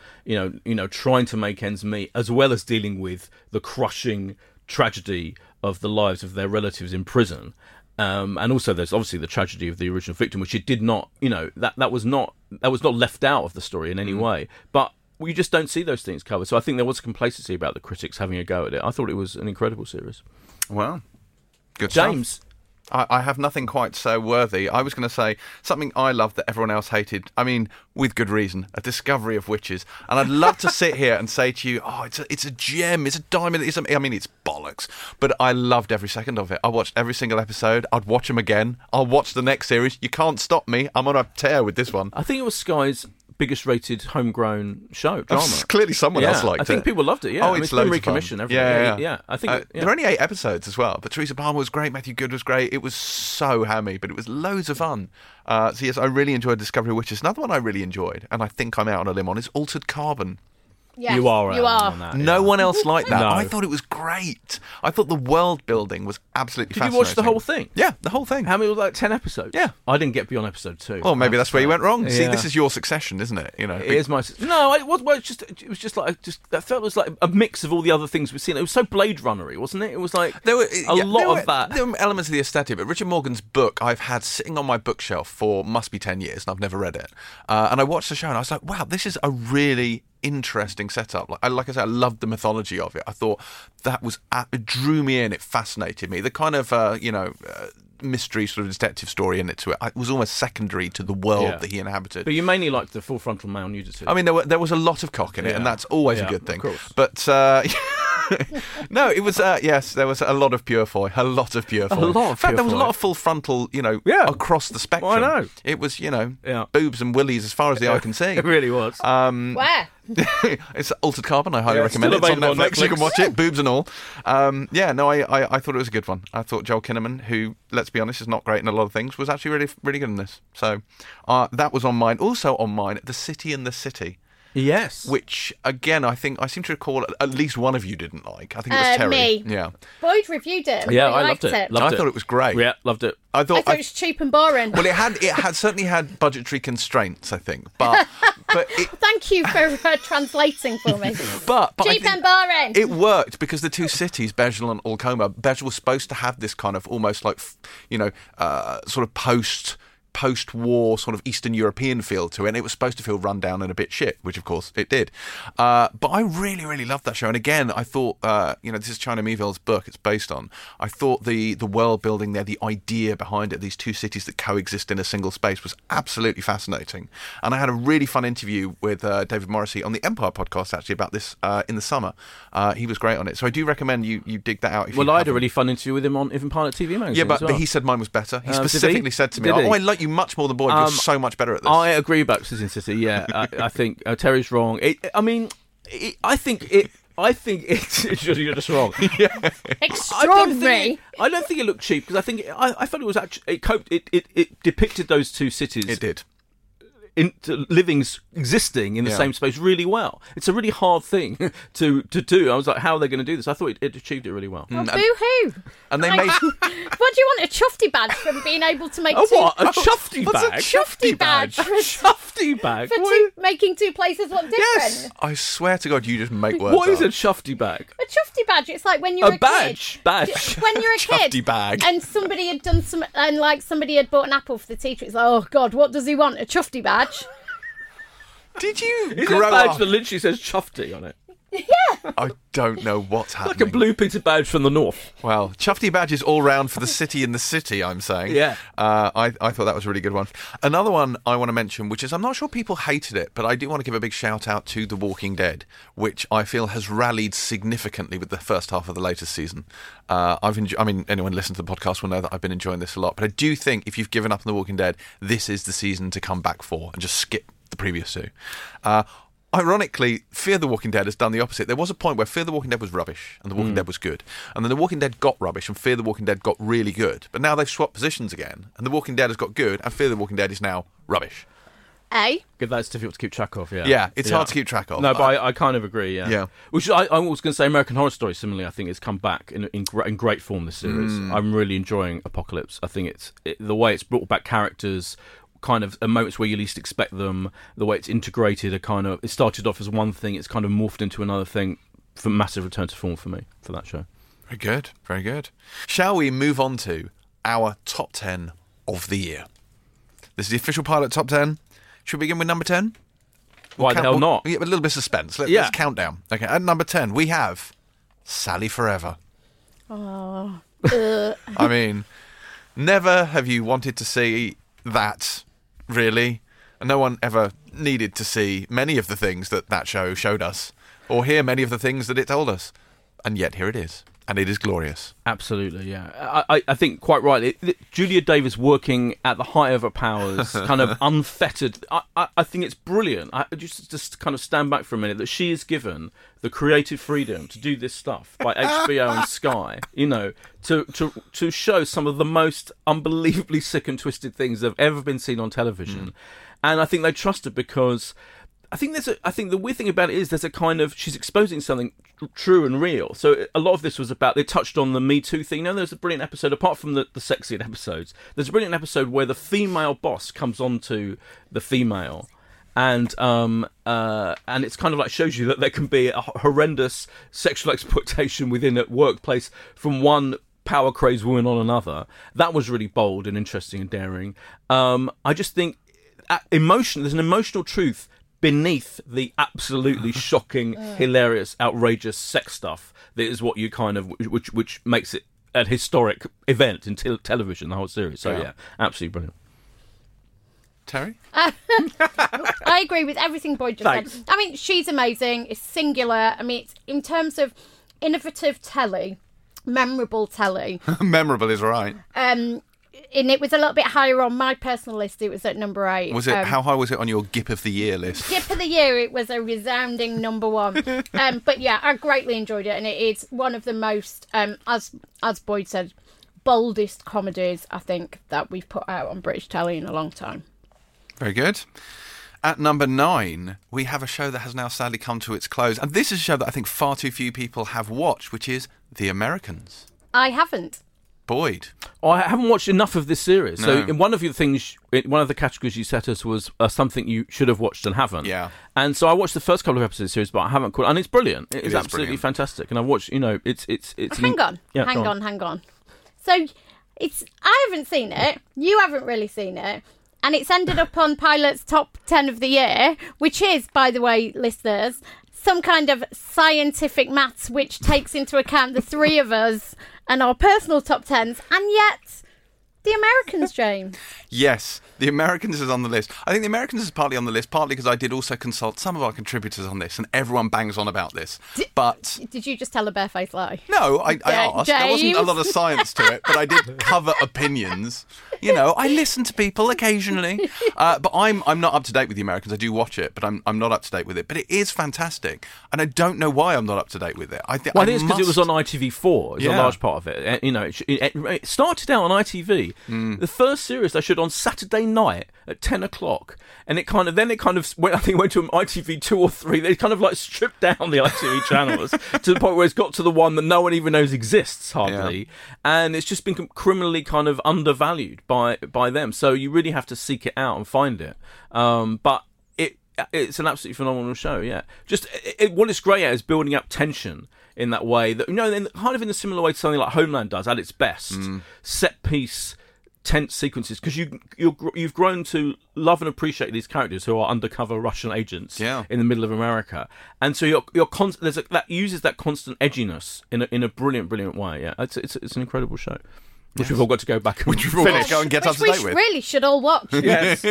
trying to make ends meet, as well as dealing with the crushing tragedy of the lives of their relatives in prison. And also there's obviously the tragedy of the original victim, which it did not, that was not left out of the story in any way. But you just don't see those things covered. So I think there was complacency about the critics having a go at it. I thought it was an incredible series. Well, good James. stuff. I have nothing quite so worthy. I was going to say something I loved that everyone else hated. I mean, with good reason. A Discovery of Witches. And I'd love to sit here and say to you, it's a gem, it's a diamond. It's bollocks. But I loved every second of it. I watched every single episode. I'd watch them again. I'll watch the next series. You can't stop me. I'm on a tear with this one. I think it was Sky's biggest rated homegrown show, drama. Clearly someone else liked it. I think people loved it, yeah. Oh, it's been loads of fun. recommissioned, everything. Yeah. I think there are only 8 episodes as well, but Teresa Palmer was great, Matthew Good was great. It was so hammy, but it was loads of fun. So yes, I really enjoyed Discovery of Witches. Another one I really enjoyed, and I think I'm out on a limb on, is Altered Carbon. Yes, you are. On that, no one else liked that. No. I thought it was great. I thought the world building was absolutely fascinating. Did you watch the whole thing? Yeah, the whole thing. How many was 10 episodes? Yeah. I didn't get beyond episode 2. Well, maybe that's where you went wrong. See, this is your Succession, isn't it? It is my... No, it was just like... that felt like a mix of all the other things we've seen. It was so Blade Runner-y, wasn't it? It was like there were of that. There were elements of the aesthetic, but Richard Morgan's book I've had sitting on my bookshelf for must be 10 years, and I've never read it. And I watched the show, and I was like, wow, this is a really interesting setup. Like I said, I loved the mythology of it. I thought that it drew me in. It fascinated me. The kind of mystery sort of detective story in it to it. It was almost secondary to the world that he inhabited. But you mainly liked the full frontal male nudity. I mean, there was a lot of cock in it, and that's always a good thing. Of course. But No, it was, yes, there was a lot of Purefoy. A lot of Purefoy. A lot of In fact, there was a Purefoy. lot of full frontal, Yeah. across the spectrum. I know. It was, Yeah. boobs and willies as far as the eye can see. It really was. Where? It's Altered Carbon. I highly Yeah, it's recommend it. still It's on available on Netflix. You can Netflix. watch it, boobs and all. I thought it was a good one. I thought Joel Kinnaman, who, let's be honest, is not great in a lot of things, was actually really, really good in this. So that was on mine. Also on mine, The City in the City. Yes. Which, again, I think I seem to recall at least one of you didn't like. I think it was Terry. Me. Yeah. Boyd reviewed it. Yeah, I I liked loved it. I Loved thought it was great. Yeah, loved it. I I thought thought it was cheap and boring. well, it had certainly had budgetary constraints, I think, but it, Thank you for translating for me. but I Cheap think and boring. it worked because the two cities, Bejel and Alcoma, Bejel was supposed to have this kind of almost like sort of post-war sort of Eastern European feel to it, and it was supposed to feel run down and a bit shit, which of course it did. But I really, really loved that show. And again, I thought, this is China Miéville's book it's based on. I thought the world building there, the idea behind it, these two cities that coexist in a single space was absolutely fascinating. And I had a really fun interview with David Morrissey on the Empire podcast actually about this in the summer. He was great on it. So I do recommend you dig that out. Well, I had a really fun interview with him on Even Pilot TV magazine. Yeah, but as well. he said mine was better. He Did he? specifically said to me, Did he? I like you much more than Boyd. You're so much better at this. I agree about City in City. Yeah, I think Terry's wrong. I think it's you're just wrong. Extraordinary. I don't think it looked cheap because I felt it was actually it depicted those two cities. It did. Existing in the same space really well. It's a really hard thing to do. I was like, how are they going to do this? I thought it achieved it really well. Oh, boo-hoo. And they made... What do you want, a chuffy badge from being able to make Oh, two... what? A chuffy What's a bag? Chuffy badge. A chuffy bag? For making two places look different. Yes. I swear to God, you just make words What is up. a chuffy bag? A chuffy badge, it's like when you're a badge. kid. Badge. When you're a kid. Chuffy bag. And somebody had done somebody had bought an apple for the teacher. It's like, oh, God, what does he want? A chuffy badge? Did you It's a grow badge up? that literally says chuffy on it. I don't know what's Like a happening. blue Peter badge from the north. Well, Chuffy badges all round for the city in the city, I'm saying. Yeah. I thought that was a really good one. Another one I want to mention, which is, I'm not sure people hated it, but I do want to give a big shout out to The Walking Dead, which I feel has rallied significantly with the first half of the latest season. Anyone listening to the podcast will know that I've been enjoying this a lot, but I do think if you've given up on The Walking Dead, this is the season to come back for and just skip the previous two. Ironically, Fear the Walking Dead has done the opposite. There was a point where Fear the Walking Dead was rubbish and The Walking Dead was good. And then The Walking Dead got rubbish and Fear the Walking Dead got really good. But now they've swapped positions again. And The Walking Dead has got good and Fear the Walking Dead is now rubbish. That's difficult to keep track of, yeah. Yeah, it's hard to keep track of. No, but I kind of agree, yeah. Yeah. Which I was going to say American Horror Story, similarly, I think it's come back in great form this series. I'm really enjoying Apocalypse. I think the way it's brought back characters, kind of at moments where you least expect them, the way it's integrated, it started off as one thing, it's kind of morphed into another thing. For massive return to form for me for that show. Very good, very good. Shall we move on to our top 10 of the year? This is the official pilot top 10. Should we begin with number 10? Why the hell not? Yeah, a little bit of suspense. Let's count down. Okay, at number 10, we have Sally Forever. Oh. I mean, never have you wanted to see that, really. And no one ever needed to see many of the things that show showed us, or hear many of the things that it told us. And yet here it is. And it is glorious. Absolutely, yeah. I think quite right. Julia Davis working at the height of her powers, kind of unfettered. I think it's brilliant. I just kind of stand back for a minute that she is given the creative freedom to do this stuff by HBO and Sky. To show some of the most unbelievably sick and twisted things that have ever been seen on television, and I think they trust her because. I think the weird thing about it is there's a kind of she's exposing something true and real. So a lot of this was about they touched on the Me Too thing. There's a brilliant episode apart from the sexy episodes. There's a brilliant episode where the female boss comes on to the female, and it's kind of like shows you that there can be a horrendous sexual exploitation within a workplace from one power crazed woman on another. That was really bold and interesting and daring. I just think there's an emotional truth beneath the absolutely shocking, hilarious, outrageous sex stuff that is what you kind of which makes it an historic event in television, the whole series. So yeah, absolutely brilliant. Terry? I agree with everything Boyd just Thanks. said. I mean, she's amazing. It's singular. I mean, it's, in terms of innovative telly, memorable telly. Memorable is right. And it was a little bit higher on my personal list. It was at number 8. Was it? How high was it on your GIP of the Year list? GIP of the Year, it was a resounding number 1. But yeah, I greatly enjoyed it, and it is one of the most, as Boyd said, boldest comedies I think that we've put out on British telly in a long time. Very good. At number 9, we have a show that has now sadly come to its close, and this is a show that I think far too few people have watched, which is The Americans. I haven't. Boyd. I haven't watched enough of this series. So No. in one of the categories you set us was something you should have watched and haven't. Yeah. And so I watched the first couple of episodes of the series, but I haven't caught, and it's brilliant. It is absolutely brilliant. fantastic. And I've watched, it's Hang on. Yeah, hang go on. So I haven't seen it. You haven't really seen it. And it's ended up on Pilot's top 10 of the year, which is, by the way, listeners, some kind of scientific maths which takes into account the three of us and our personal top 10s. And yet, The Americans, James. Yes, The Americans is on the list. I think The Americans is partly on the list, partly because I did also consult some of our contributors on this, and everyone bangs on about this. But Did you just tell a barefaced lie? no, I asked. There wasn't a James. lot of science to it, but I did cover opinions. You know, I listen to people occasionally. But I'm not up to date with The Americans. I do watch it, but I'm not up to date with it. But it is fantastic, and I don't know why I'm not up to date with it. I think it's because it was on ITV4. It's a Yeah. large part of it. It started out on ITV. The first series they showed on Saturday night at 10 o'clock, and it kind of went. I think it went to ITV 2 or 3. They kind of like stripped down the ITV channels to the point where it's got to the one that no one even knows exists hardly, and it's just been criminally kind of undervalued by them. So you really have to seek it out and find it. But it's an absolutely phenomenal show. Yeah, just what it's great at is building up tension in that way that kind of in a similar way to something like Homeland does at its best. Set piece, tense sequences, because you've grown to love and appreciate these characters who are undercover Russian agents in the middle of America, and so that uses that constant edginess in a brilliant way. Yeah, it's an incredible show, which we've all got to go back and finish. Go and get up to Which date we with. really should all watch. Yes.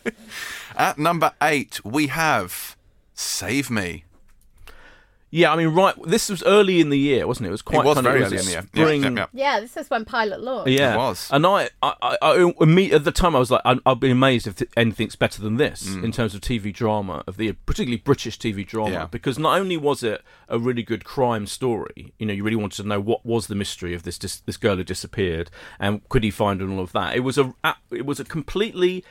At number 8, we have Save Me. Yeah, I mean, right. This was early in the year, wasn't it? It was quite. It was kind of, very it was early a in the year. spring- Yeah. Yeah, this is when Pilot launched. Yeah, It was. And I at the time I was like, I'd be amazed if anything's better than this in terms of TV drama particularly British TV drama, because not only was it a really good crime story, you really wanted to know what was the mystery of this girl who disappeared and could he find her and all of that. It was a completely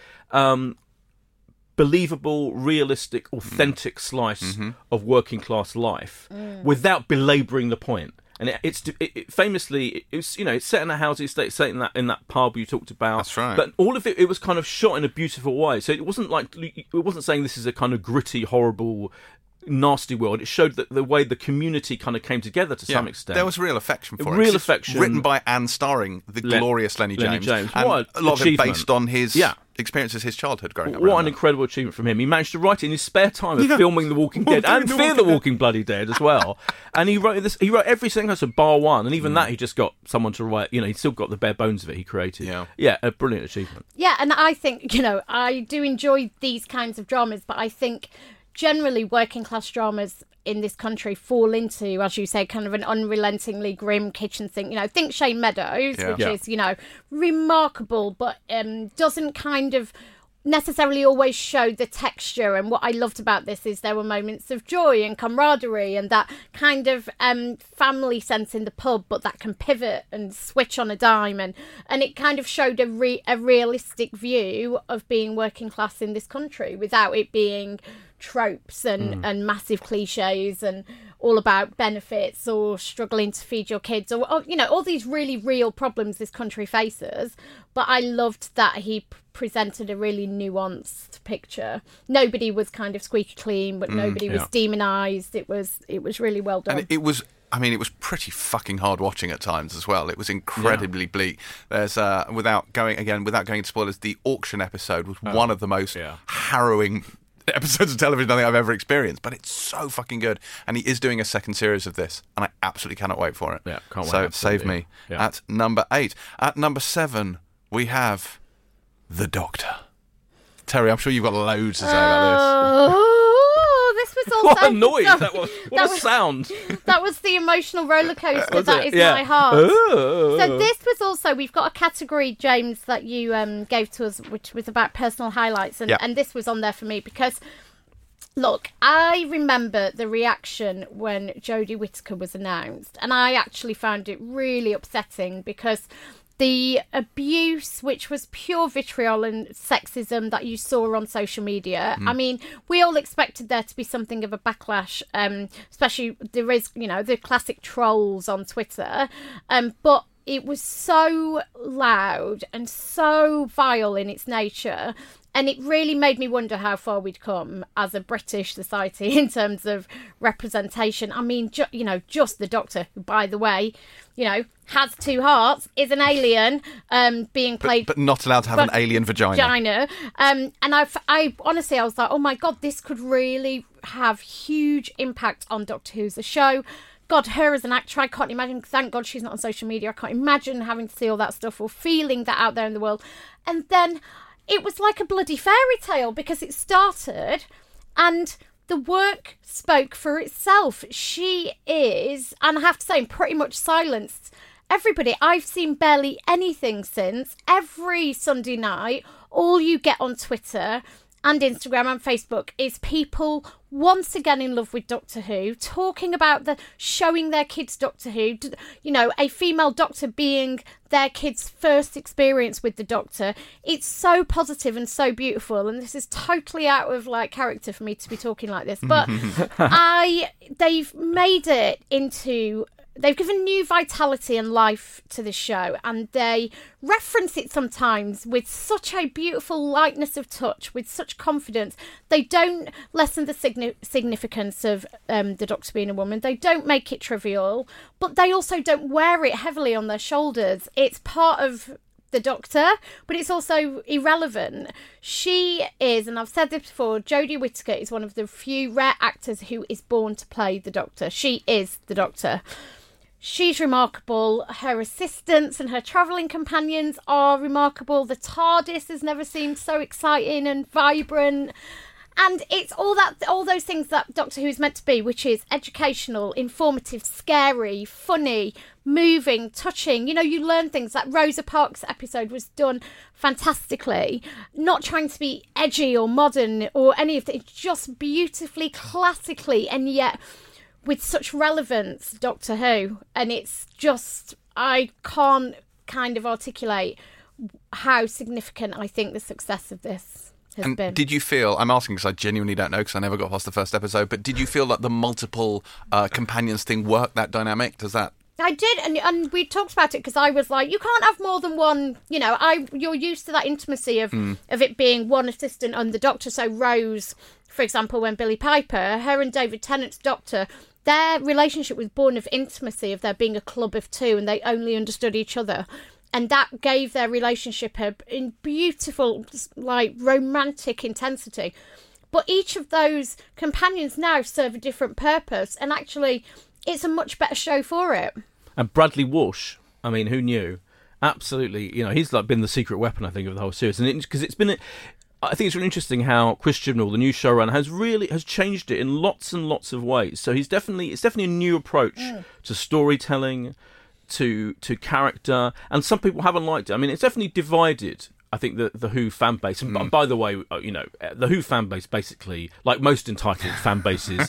believable, realistic, authentic slice of working class life without belabouring the point. And it famously, it's set in a housing estate, set in that pub you talked about. That's right. But all of it was kind of shot in a beautiful way. So it wasn't saying this is a kind of gritty, horrible, nasty world. It showed that the way the community kind of came together to some extent. There was real affection for it. Real 'Cause it's affection. written by and starring the glorious Lenny James. And What a lot of it achievement. based on his experiences, his childhood growing up. What around an there. incredible achievement from him. He managed to write it in his spare time of filming The Walking Dead and Fear the Walking Bloody Dead as well. And he wrote every single episode bar one, and even that he just got someone to write. He still got the bare bones of it he created. Yeah, a brilliant achievement. Yeah, and I think, I do enjoy these kinds of dramas, but I think generally working class dramas in this country fall into, as you say, kind of an unrelentingly grim kitchen sink. Think Shane Meadows, which is, remarkable, but doesn't kind of necessarily always show the texture. And what I loved about this is there were moments of joy and camaraderie and that kind of family sense in the pub, but that can pivot and switch on a dime, and it kind of showed a realistic view of being working class in this country without it being tropes and massive cliches and all about benefits or struggling to feed your kids or all these really real problems this country faces. But I loved that he presented a really nuanced picture. Nobody was kind of squeaky clean, but nobody was demonized. It was really well done. And it was pretty fucking hard watching at times as well. It was incredibly bleak. There's without going into spoilers, the auction episode was one of the most harrowing episodes of television I think I've ever experienced, but it's so fucking good. And he is doing a second series of this, and I absolutely cannot wait for it. Yeah, can't wait. So Absolutely. Save Me Yeah. at number 8. At number 7, we have The Doctor. Terry, I'm sure you've got loads to say about Oh, this was also What a noise so- that was! What a sound! That was the emotional roller coaster Was that it? is Yeah. my heart. Oh. So this was also, we've got a category, James, that you gave to us, which was about personal highlights, and, Yeah. and this was on there for me because, look, I remember the reaction when Jodie Whittaker was announced, and I actually found it really upsetting because the abuse, which was pure vitriol and sexism that you saw on social media. I mean, we all expected there to be something of a backlash, especially there is, the classic trolls on Twitter. But it was so loud and so vile in its nature. And it really made me wonder how far we'd come as a British society in terms of representation. I mean, just the Doctor, who, by the way, has two hearts, is an alien, being played... But not allowed to have an alien vagina. And I honestly, I was like, oh my God, this could really have huge impact on Doctor Who as a show. God, her as an actor, I can't imagine. Thank God she's not on social media. I can't imagine having to see all that stuff or feeling that out there in the world. And then... it was like a bloody fairy tale because it started and the work spoke for itself. She is, and I have to say, pretty much silenced everybody. I've seen barely anything since. Every Sunday night, all you get on Twitter and Instagram and Facebook is people once again in love with Doctor Who, talking about showing their kids Doctor Who, a female Doctor being their kids' first experience with the Doctor. It's so positive and so beautiful, and this is totally out of character for me to be talking like this, but they've made it into... they've given new vitality and life to the show, and they reference it sometimes with such a beautiful lightness of touch, with such confidence. They don't lessen the significance of the Doctor being a woman. They don't make it trivial, but they also don't wear it heavily on their shoulders. It's part of the Doctor, but it's also irrelevant. She is, and I've said this before, Jodie Whittaker is one of the few rare actors who is born to play the Doctor. She is the Doctor. She's remarkable. Her assistants and her travelling companions are remarkable. The TARDIS has never seemed so exciting and vibrant. And it's all those things that Doctor Who is meant to be, which is educational, informative, scary, funny, moving, touching. You learn things. That Rosa Parks episode was done fantastically. Not trying to be edgy or modern or any of that. It's just beautifully, classically, and yet... with such relevance, Doctor Who, and it's just, I can't kind of articulate how significant I think the success of this has been. Did you feel, I'm asking because I genuinely don't know because I never got past the first episode, but did you feel like the multiple companions thing worked, that dynamic? Does that... I did, and we talked about it because I was like, you can't have more than one, you're used to that intimacy of it being one assistant and the Doctor. So Rose, for example, when Billie Piper, her and David Tennant's Doctor, their relationship was born of intimacy, of there being a club of two and they only understood each other. And that gave their relationship a beautiful, romantic intensity. But each of those companions now serve a different purpose. And actually, it's a much better show for it. And Bradley Walsh, I mean, who knew? Absolutely, he's been the secret weapon, I think, of the whole series. And because it's been... I think it's really interesting how Chris Chibnall, the new showrunner, has changed it in lots and lots of ways. So it's definitely a new approach to storytelling, to character, and some people haven't liked it. I mean, it's definitely divided, I think, the Who fan base. And by the way, the Who fan base, basically, like most entitled fan bases,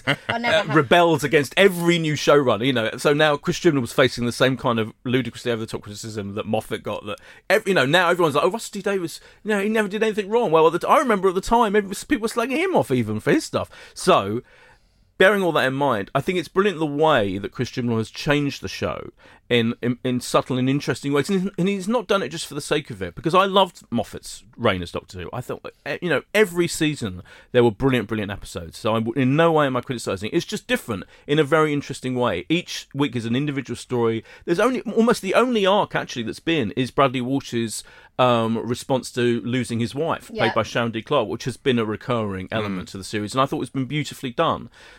rebels against every new showrunner. So now Chris Chibnall was facing the same kind of ludicrously over the top criticism that Moffat got. That now everyone's like, oh, Rusty Davies, he never did anything wrong. Well, I remember at the time, people were slagging him off even for his stuff. So, bearing all that in mind, I think it's brilliant the way that Chris Chibnall has changed the show in subtle and interesting ways. And he's not done it just for the sake of it, because I loved Moffat's reign as Doctor Who. I thought, every season there were brilliant, brilliant episodes. So in no way am I criticising. It's just different in a very interesting way. Each week is an individual story. There's almost the only arc, actually, that's been is Bradley Walsh's response to losing his wife, played by Sharon D. Clarke, which has been a recurring element to the series, and I thought it's been beautifully done.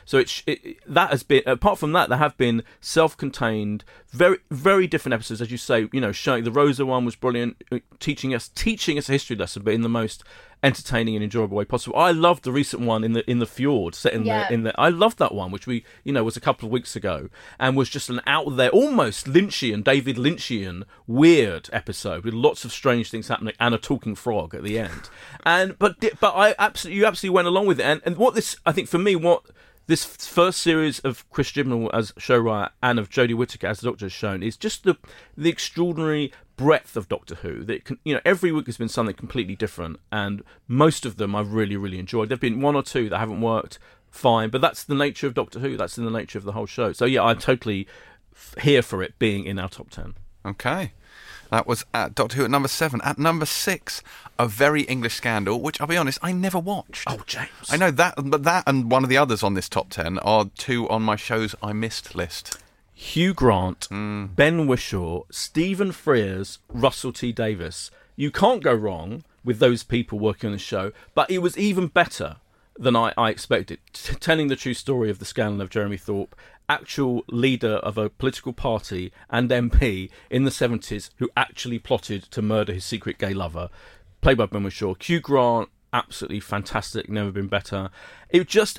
So that has been, apart from that, there have been self-contained, very, very different episodes, as you say, showing the Rosa one was brilliant, teaching us a history lesson, but in the most entertaining and enjoyable way possible. I loved the recent one in the fjord, set in the I loved that one, which we was a couple of weeks ago, and was just an out there, almost Lynchian, David Lynchian, weird episode with lots of strange things happening and a talking frog at the end. But you absolutely went along with it, and what this, I think for me, what this first series of Chris Chibnall as showrunner and of Jodie Whittaker as the Doctor has shown is just the extraordinary breadth of Doctor Who. That every week has been something completely different, and most of them I've really, really enjoyed. There've been one or two that haven't worked fine, but that's the nature of Doctor Who. That's in the nature of the whole show. So yeah, I'm totally here for it being in our top 10. Okay. That was at Doctor Who at number 7. At number 6, A Very English Scandal, which I'll be honest, I never watched. Oh, James. I know that, but that and one of the others on this top 10 are two on my shows I missed list. Hugh Grant, Ben Whishaw, Stephen Frears, Russell T Davies. You can't go wrong with those people working on the show, but it was even better than I expected. Telling the true story of the scandal of Jeremy Thorpe, actual leader of a political party and MP in the 70s who actually plotted to murder his secret gay lover, played by Ben Whishaw. Hugh Grant, absolutely fantastic, never been better. It just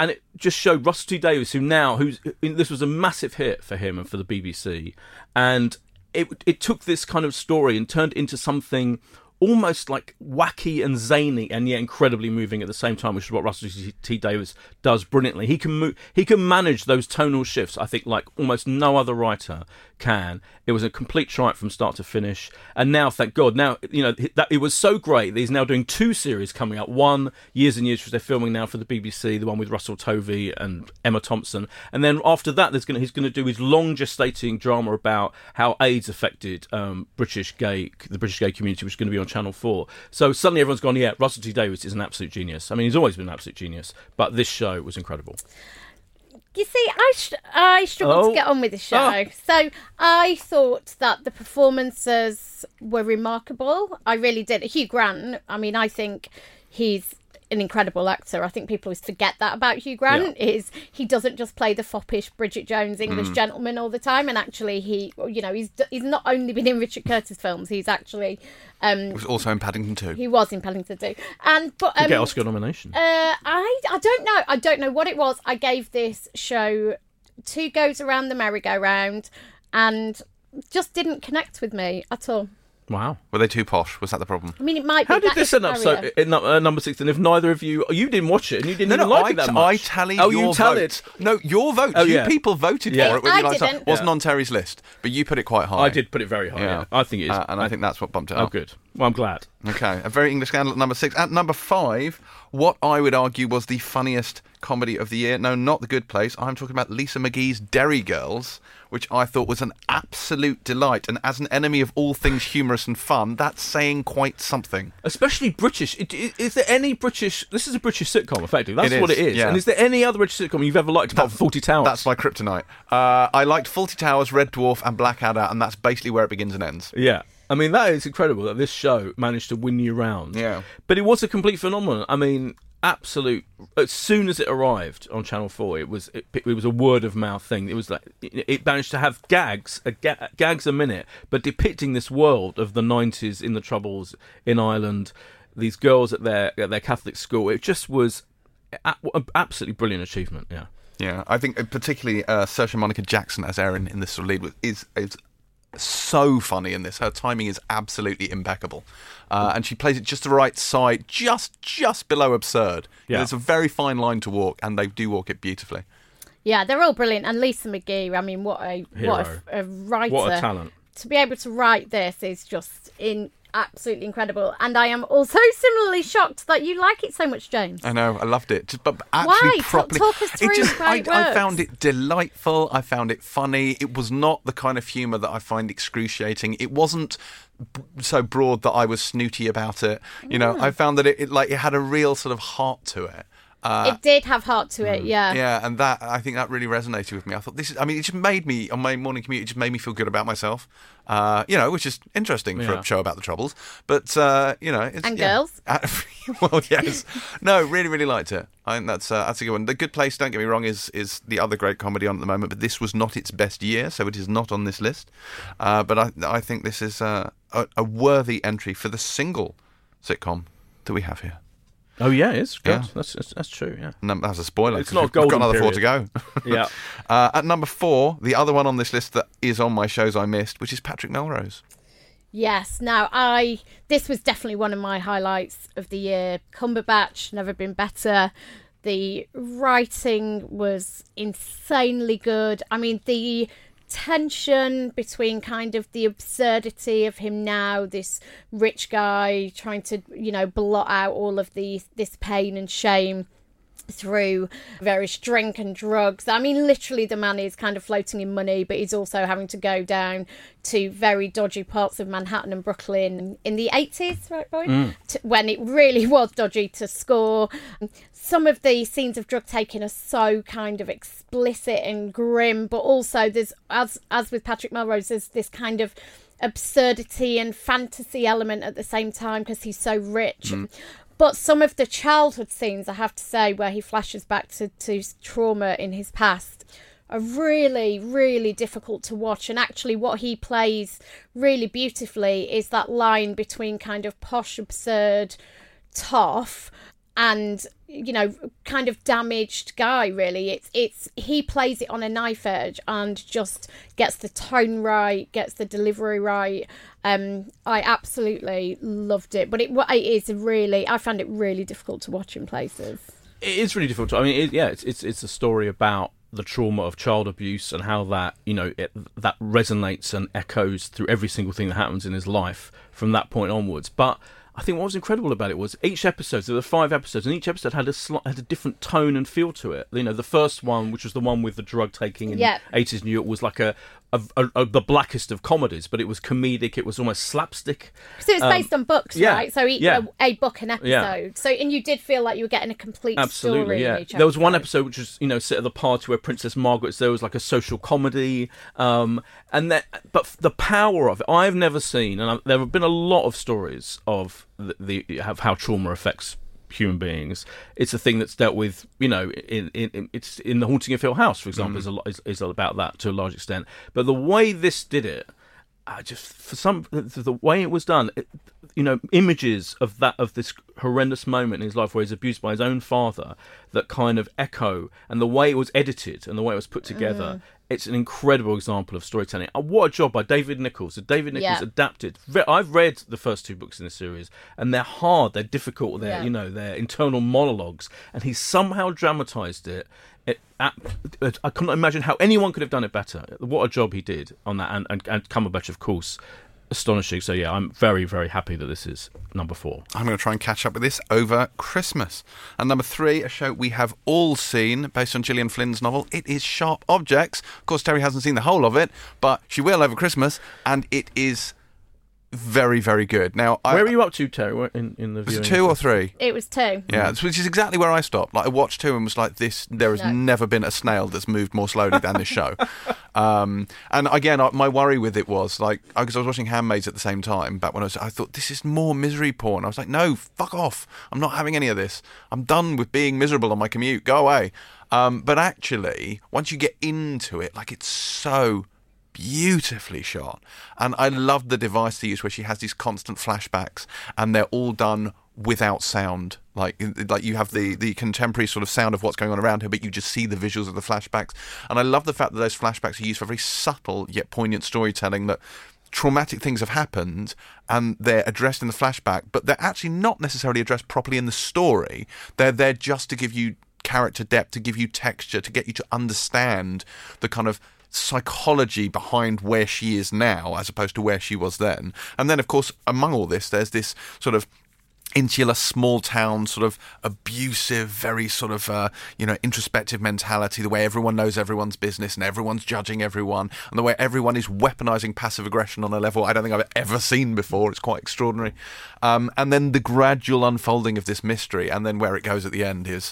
showed Russell T Davies, this was a massive hit for him and for the BBC, and it took this kind of story and turned it into something almost like wacky and zany and yet incredibly moving at the same time, which is what Russell T Davies does brilliantly. He can manage those tonal shifts, I think, like almost no other writer can. It was a complete triumph from start to finish, and now, thank God, that it was so great that he's now doing 2 series coming up. One, Years and Years, which they're filming now for the BBC, the one with Russell Tovey and Emma Thompson, and then after that he's going to do his long gestating drama about how AIDS affected the British gay community, which is going to be on Channel 4. So suddenly everyone's gone, yeah, Russell T Davies is an absolute genius. I mean, he's always been an absolute genius, but this show was incredible. You see, I struggled to get on with the show. So I thought that the performances were remarkable. I really did. Hugh Grant, I mean, I think he's an incredible actor. I think people always forget that about Hugh Grant, is he doesn't just play the foppish Bridget Jones English gentleman all the time, and actually he's not only been in Richard Curtis films, he's actually he was also in Paddington 2. He was in Paddington 2. But get Oscar nomination. I don't know. I don't know what it was. I gave this show 2 goes around the merry-go-round and just didn't connect with me at all. Wow. Were they too posh? Was that the problem? I mean, it might be. How did this end up number 6? And if neither of you didn't watch it and you didn't like it that much. I tallied your vote. No, your vote. People voted for it. I didn't. Wasn't on Terry's list, but you put it quite high. I did put it very high. Yeah. I think it is. And I think that's what bumped it up. Oh, good. Well, I'm glad. Okay. A Very English Scandal at number 6. At number 5, what I would argue was the funniest comedy of the year. No, not The Good Place. I'm talking about Lisa McGee's Derry Girls, which I thought was an absolute delight. And as an enemy of all things humorous and fun, that's saying quite something. Especially British. Is there any British... This is a British sitcom, effectively. That's what it is. Yeah. And is there any other British sitcom you've ever liked apart from Fawlty Towers? That's my kryptonite. I liked Fawlty Towers, Red Dwarf and Blackadder, and that's basically where it begins and ends. Yeah. I mean, that is incredible that this show managed to win you round. Yeah. But it was a complete phenomenon. I mean, absolute... As soon as it arrived on Channel 4, it was a word-of-mouth thing. It was like... It managed to have gags a minute, but depicting this world of the 90s in the Troubles in Ireland, these girls at their Catholic school. It just was an absolutely brilliant achievement, yeah. Yeah, I think particularly Saoirse Monica Jackson as Erin in this sort of lead is so funny in this. Her timing is absolutely impeccable, and she plays it just the right side, just below absurd. Yeah. There's a very fine line to walk, and they do walk it beautifully. Yeah, they're all brilliant. And Lisa McGee, I mean, what a writer! What a talent! To be able to write this is just absolutely incredible. And I am also similarly shocked that you like it so much, James. I know, I loved it. But actually, why? Properly, Talk us through how it works. I found it delightful. I found it funny. It was not the kind of humour that I find excruciating. It wasn't so broad that I was snooty about it. You know, I found that it had a real sort of heart to it. It did have heart to it, yeah. Yeah, and I think that really resonated with me. I thought it just made me, on my morning commute, it just made me feel good about myself, which is interesting for a show about the Troubles. But, it's... And girls. Well, yes. No, really, really liked it. I think that's a good one. The Good Place, don't get me wrong, is the other great comedy on at the moment, but this was not its best year, so it is not on this list. But I think this is a worthy entry for the single sitcom that we have here. Oh yeah, it's good. Yeah. That's true. Yeah, that's a spoiler. It's not a we've got golden another period. 4 to go. Yeah. At number 4, the other one on this list that is on my shows I missed, which is Patrick Melrose. Yes. Now, this was definitely one of my highlights of the year. Cumberbatch, never been better. The writing was insanely good. I mean, the tension between kind of the absurdity of him now, this rich guy trying to, blot out all of this pain and shame through various drink and drugs. I mean, literally the man is kind of floating in money, but he's also having to go down to very dodgy parts of Manhattan and Brooklyn in the 80s, right, boy? When it really was dodgy to score. Some of the scenes of drug taking are so kind of explicit and grim, but also there's, as with Patrick Melrose, there's this kind of absurdity and fantasy element at the same time because he's so rich. But some of the childhood scenes, I have to say, where he flashes back to trauma in his past are really, really difficult to watch. And actually what he plays really beautifully is that line between kind of posh, absurd, tough and, kind of damaged guy, really. He plays it on a knife edge and just gets the tone right, gets the delivery right. I absolutely loved it, but it is really, I found it really difficult to watch in places. It is really difficult. I mean, it's a story about the trauma of child abuse and how that that resonates and echoes through every single thing that happens in his life from that point onwards. But I think what was incredible about it was each episode, there were 5 episodes, and each episode had a different tone and feel to it. The first one, which was the one with the drug taking in 80s New York, was like the blackest of comedies, but it was comedic, it was almost slapstick. So it was based on books, right? So a book an episode. Yeah. So, and you did feel like you were getting a complete story in each episode. There was one episode which was, set at the party where Princess Margaret's, there was like a social comedy, but the power of it, I've never seen, and there have been a lot of stories of of how trauma affects human beings. It's a thing that's dealt with, it's in The Haunting of Hill House, for example, is about that to a large extent. But the way this did it, the way it was done, images of this horrendous moment in his life where he's abused by his own father that kind of echo, and the way it was edited and the way it was put together, it's an incredible example of storytelling. What a job by David Nichols. David Nichols adapted. I've read the first 2 books in the series, and they're hard, they're difficult, they're they're internal monologues, and he somehow dramatised it. I cannot imagine how anyone could have done it better. What a job he did on that, and Cumberbatch, of course, astonishing. So yeah, I'm very, very happy that this is number 4. I'm going to try and catch up with this over Christmas. And number 3, a show we have all seen, based on Gillian Flynn's novel. It is Sharp Objects. Of course, Terry hasn't seen the whole of it, but she will over Christmas, and it is very, very good. Now, where are you up to, Terry? In the was viewing? it 2 or 3? It was 2. Yeah, which is exactly where I stopped. Like, I watched 2 and was like, there has never been a snail that's moved more slowly than this show. And again, my worry with it was, like, because I was watching Handmaids at the same time, back when I thought, this is more misery porn. I was like, no, fuck off. I'm not having any of this. I'm done with being miserable on my commute. Go away. But actually, once you get into it, like, it's so beautifully shot, and I love the device they use where she has these constant flashbacks, and they're all done without sound. Like you have the contemporary sort of sound of what's going on around her, but you just see the visuals of the flashbacks. And I love the fact that those flashbacks are used for very subtle yet poignant storytelling, that traumatic things have happened and they're addressed in the flashback, but they're actually not necessarily addressed properly in the story. They're there just to give you character depth, to give you texture, to get you to understand the kind of psychology behind where she is now as opposed to where she was then. And then, of course, among all this, there's this sort of insular, small town, sort of abusive, very sort of, introspective mentality, the way everyone knows everyone's business and everyone's judging everyone, and the way everyone is weaponizing passive aggression on a level I don't think I've ever seen before. It's quite extraordinary. And then the gradual unfolding of this mystery, and then where it goes at the end is,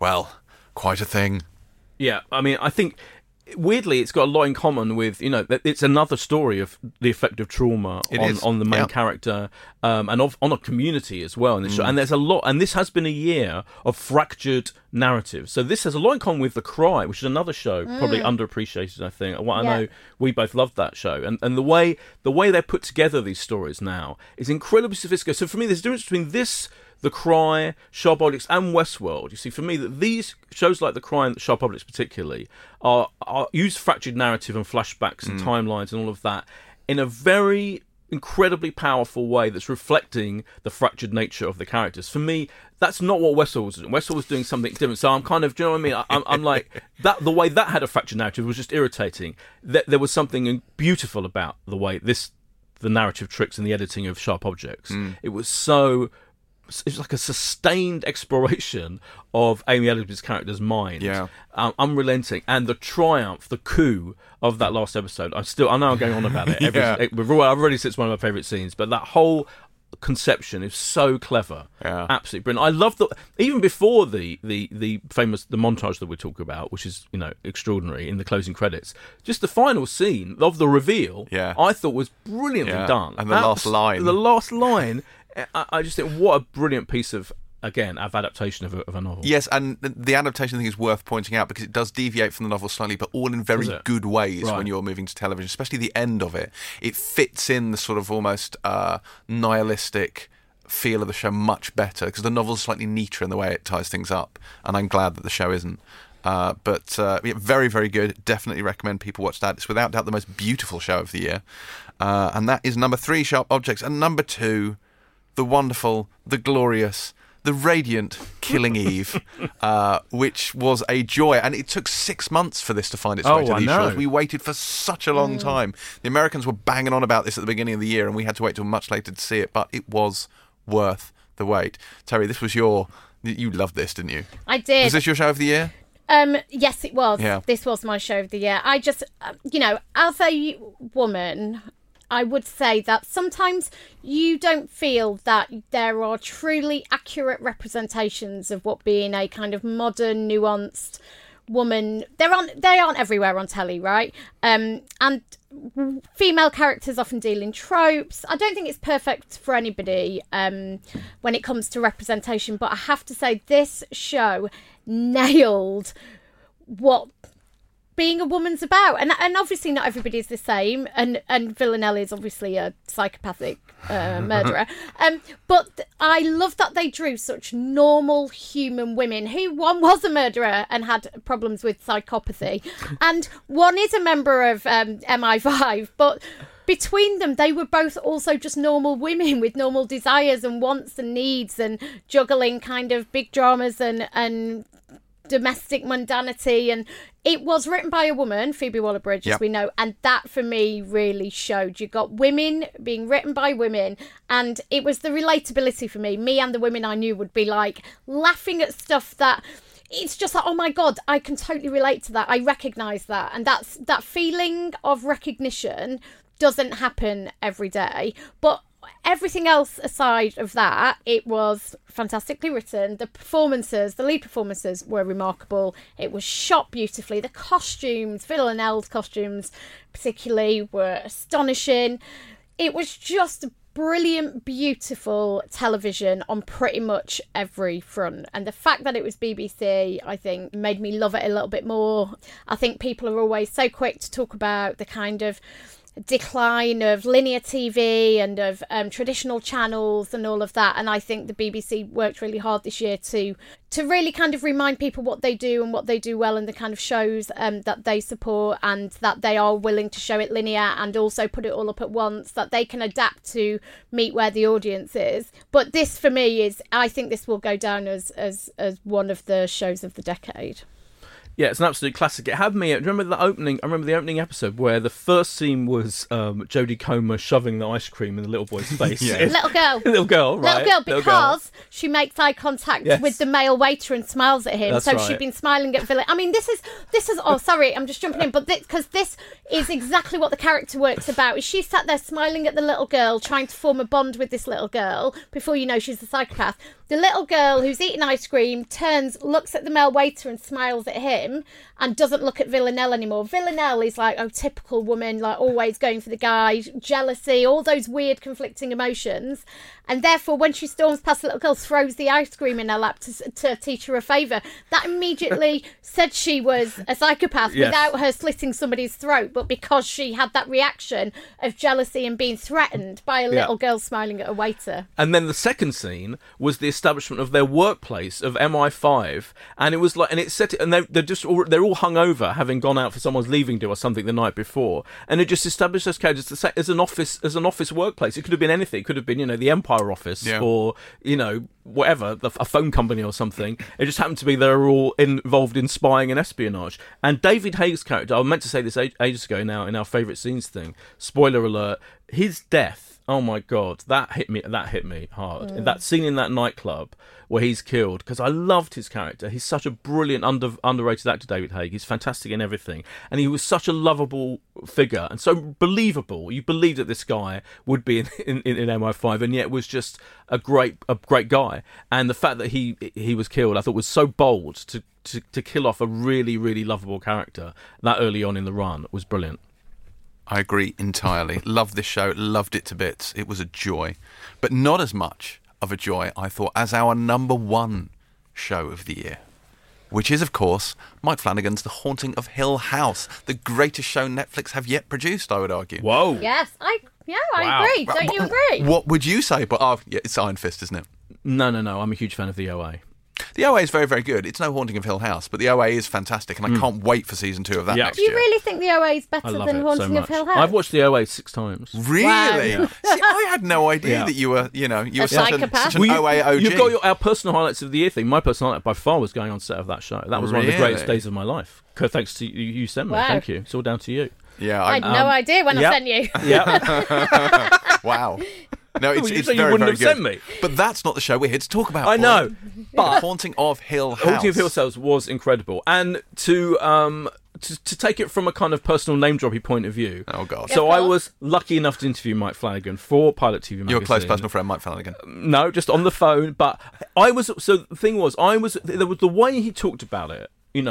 well, quite a thing. Yeah, I mean, I think weirdly it's got a lot in common with, it's another story of the effect of trauma on the main character, and on a community as well in this show. And there's a lot, and this has been a year of fractured narratives. So this has a lot in common with The Cry, which is another show probably underappreciated, I think. I know we both loved that show, and the way they put together these stories now is incredibly sophisticated. So for me, there's a difference between this, The Cry, Sharp Objects, and Westworld. You see, for me, that these shows like The Cry and Sharp Objects particularly are use fractured narrative and flashbacks and timelines and all of that in a very incredibly powerful way that's reflecting the fractured nature of the characters. For me, that's not what Westworld was doing. Westworld was doing something different. So I'm kind of, do you know what I mean? I'm like, that the way that had a fractured narrative was just irritating. There was something beautiful about the way the narrative tricks and the editing of Sharp Objects. It was like a sustained exploration of Amy Adams' character's mind. Yeah. Unrelenting. And the triumph, the coup of that last episode. I know I'm going on about it. I've already said it's one of my favourite scenes, but that whole conception is so clever. Yeah. Absolutely brilliant. I love that even before the famous montage that we talk about, which is, extraordinary in the closing credits, just the final scene of the reveal, I thought was brilliantly done. And the last line, I just think, what a brilliant piece of adaptation of a novel. Yes, and the adaptation, I think, is worth pointing out because it does deviate from the novel slightly, but all in very good ways when you're moving to television, especially the end of it. It fits in the sort of almost nihilistic feel of the show much better because the novel's slightly neater in the way it ties things up, and I'm glad that the show isn't. But very, very good. Definitely recommend people watch that. It's without doubt the most beautiful show of the year. And that is number 3, Sharp Objects, and number 2, the wonderful, the glorious, the radiant Killing Eve, which was a joy. And it took 6 months for this to find its way to these shows. We waited for such a long time. The Americans were banging on about this at the beginning of the year, and we had to wait till much later to see it, but it was worth the wait. Terry, this was you loved this, didn't you? I did. Was this your show of the year? Yes, it was. Yeah. This was my show of the year. I just, as a woman, I would say that sometimes you don't feel that there are truly accurate representations of what being a kind of modern, nuanced woman. They aren't everywhere on telly, right? And female characters often deal in tropes. I don't think it's perfect for anybody when it comes to representation, but I have to say this show nailed what being a woman's about, and obviously not everybody is the same, and Villanelle is obviously a psychopathic murderer, but I love that they drew such normal human women who one was a murderer and had problems with psychopathy and one is a member of MI5, but between them they were both also just normal women with normal desires and wants and needs and juggling kind of big dramas and domestic mundanity, and it was written by a woman, Phoebe Waller-Bridge, as we know, and that for me really showed. You got women being written by women, and it was the relatability for me. Me and the women I knew would be like laughing at stuff that it's just like, oh my God, I can totally relate to that. I recognise that, and that feeling of recognition doesn't happen every day, but everything else aside of that, it was fantastically written. The lead performances were remarkable. It was shot beautifully. The costumes, Villanelle's costumes particularly, were astonishing. It was just brilliant, beautiful television on pretty much every front. And the fact that it was BBC, I think, made me love it a little bit more. I think people are always so quick to talk about the kind of decline of linear TV and of traditional channels and all of that, and I think the BBC worked really hard this year to really kind of remind people what they do and what they do well and the kind of shows that they support, and that they are willing to show it linear and also put it all up at once, that they can adapt to meet where the audience is. But this for me I think this will go down as one of the shows of the decade. Yeah, it's an absolute classic. It had me. I remember the opening episode where the first scene was Jodie Comer shoving the ice cream in the little boy's face. Yeah. Little girl. Little girl, right? Because she makes eye contact with the male waiter and smiles at him. That's so right. she'd been smiling at Villa. I mean, this is. Oh, sorry, I'm just jumping in, but because this is exactly what the character work's about. Is she sat there smiling at the little girl, trying to form a bond with this little girl before you know she's a psychopath. The little girl who's eating ice cream turns, looks at the male waiter and smiles at him, and doesn't look at Villanelle anymore. Villanelle is like a typical woman, like always going for the guy, jealousy, all those weird conflicting emotions. And therefore, when she storms past the little girl, throws the ice cream in her lap to teach her a favour, that immediately said she was a psychopath without her slitting somebody's throat, but because she had that reaction of jealousy and being threatened by a little girl smiling at a waiter. And then the second scene was the establishment of their workplace of MI5, and it was like, and it set it, and they're all hungover, having gone out for someone's leaving do or something the night before, and it just established those characters as an office workplace. It could have been anything. It could have been, the Empire office or whatever, a phone company or something. It just happened to be they're all involved in spying and espionage. And David Haig's character, I meant to say this ages ago now in our favourite scenes thing, spoiler alert, his death, oh my god, that hit me hard. That scene in that nightclub where he's killed, because I loved his character. He's such a brilliant underrated actor, David Haig. He's fantastic in everything, and he was such a lovable figure and so believable. You believed that this guy would be in MI5, and yet was just a great guy. And the fact that he was killed, I thought, was so bold to kill off a really, really lovable character that early on in the run was brilliant. I agree entirely. Loved this show, loved it to bits. It was a joy. But not as much of a joy, I thought, as our number one show of the year, which is, of course, Mike Flanagan's The Haunting of Hill House, the greatest show Netflix have yet produced, I would argue. Whoa. Yes, I agree. Don't you agree? What would you say? But it's Iron Fist, isn't it? No. I'm a huge fan of the OA. The OA is very, very good. It's no Haunting of Hill House, but the OA is fantastic, and I can't wait for season 2 of that next Do you year. really think the OA is better I love than it Haunting so of Hill much. House? I've watched the OA 6 times. Really? Wow. See, I had no idea that you were, such an OA OG. You've got our personal highlights of the year thing. My personal highlight by far was going on set of that show. That was one of the greatest days of my life. Thanks to you sent me. Wow. Thank you. It's all down to you. Yeah, I had no idea when I sent you. Yeah. Wow. No, it's you very, wouldn't very have good. sent me. But that's not the show we're here to talk about. I know. The But Haunting of Hill House. Haunting of Hill House was incredible. And to take it from a kind of personal name-droppy point of view. Oh, God. So I was lucky enough to interview Mike Flanagan for Pilot TV Magazine. Your close personal friend, Mike Flanagan. No, just on the phone. But so the thing was, there was the way he talked about it. He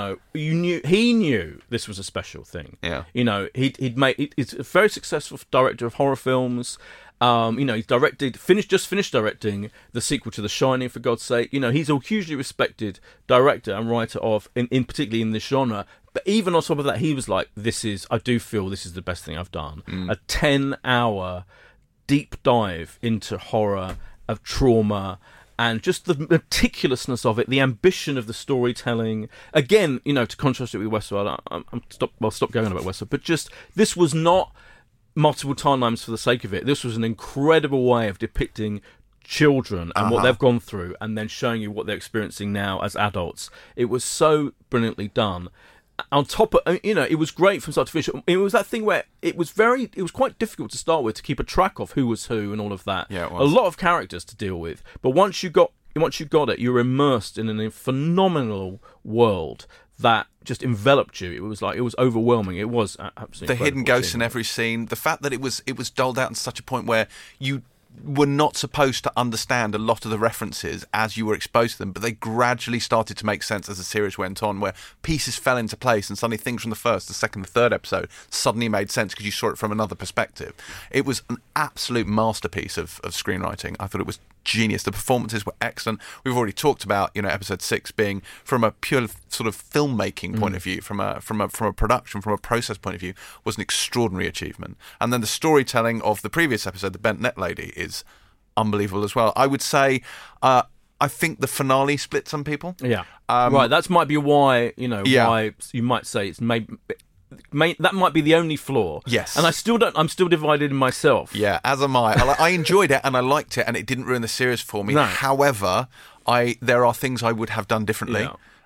knew this was a special thing. Yeah. He's a very successful director of horror films. He's finished directing the sequel to The Shining, for God's sake. He's a hugely respected director and writer of, in particularly in this genre. But even on top of that, he was like, I do feel this is the best thing I've done. A 10-hour deep dive into horror, of trauma, and just the meticulousness of it, the ambition of the storytelling. Again, to contrast it with Westworld, I'll stop going on about Westworld, but just, this was not multiple timelines for the sake of it. This was an incredible way of depicting children and what they've gone through, and then showing you what they're experiencing now as adults. It was so brilliantly done. On top of, it was great from start to finish. It was that thing where it was quite difficult to start with, to keep a track of who was who and all of that. Yeah, it was. A lot of characters to deal with. But once you got it, you were immersed in a phenomenal world that just enveloped you. It was overwhelming. It was absolutely the hidden ghosts in every scene. The fact that it was doled out to such a point where you were not supposed to understand a lot of the references as you were exposed to them, but they gradually started to make sense as the series went on, where pieces fell into place and suddenly things from the first, the second, the third episode suddenly made sense because you saw it from another perspective. It was an absolute masterpiece of screenwriting. I thought it was genius. The performances were excellent. We've already talked about episode 6 being, from a pure sort of filmmaking point of view, from a production, from a process point of view, was an extraordinary achievement. And then the storytelling of the previous episode, the Bent Net Lady, is unbelievable as well. I would say I think the finale split some people. Yeah. Right, that might be why, why you might say it's that might be the only flaw. Yes. And I'm still divided in myself. Yeah, as am I. I enjoyed it and I liked it, and it didn't ruin the series for me. No. However, there are things I would have done differently. Yeah.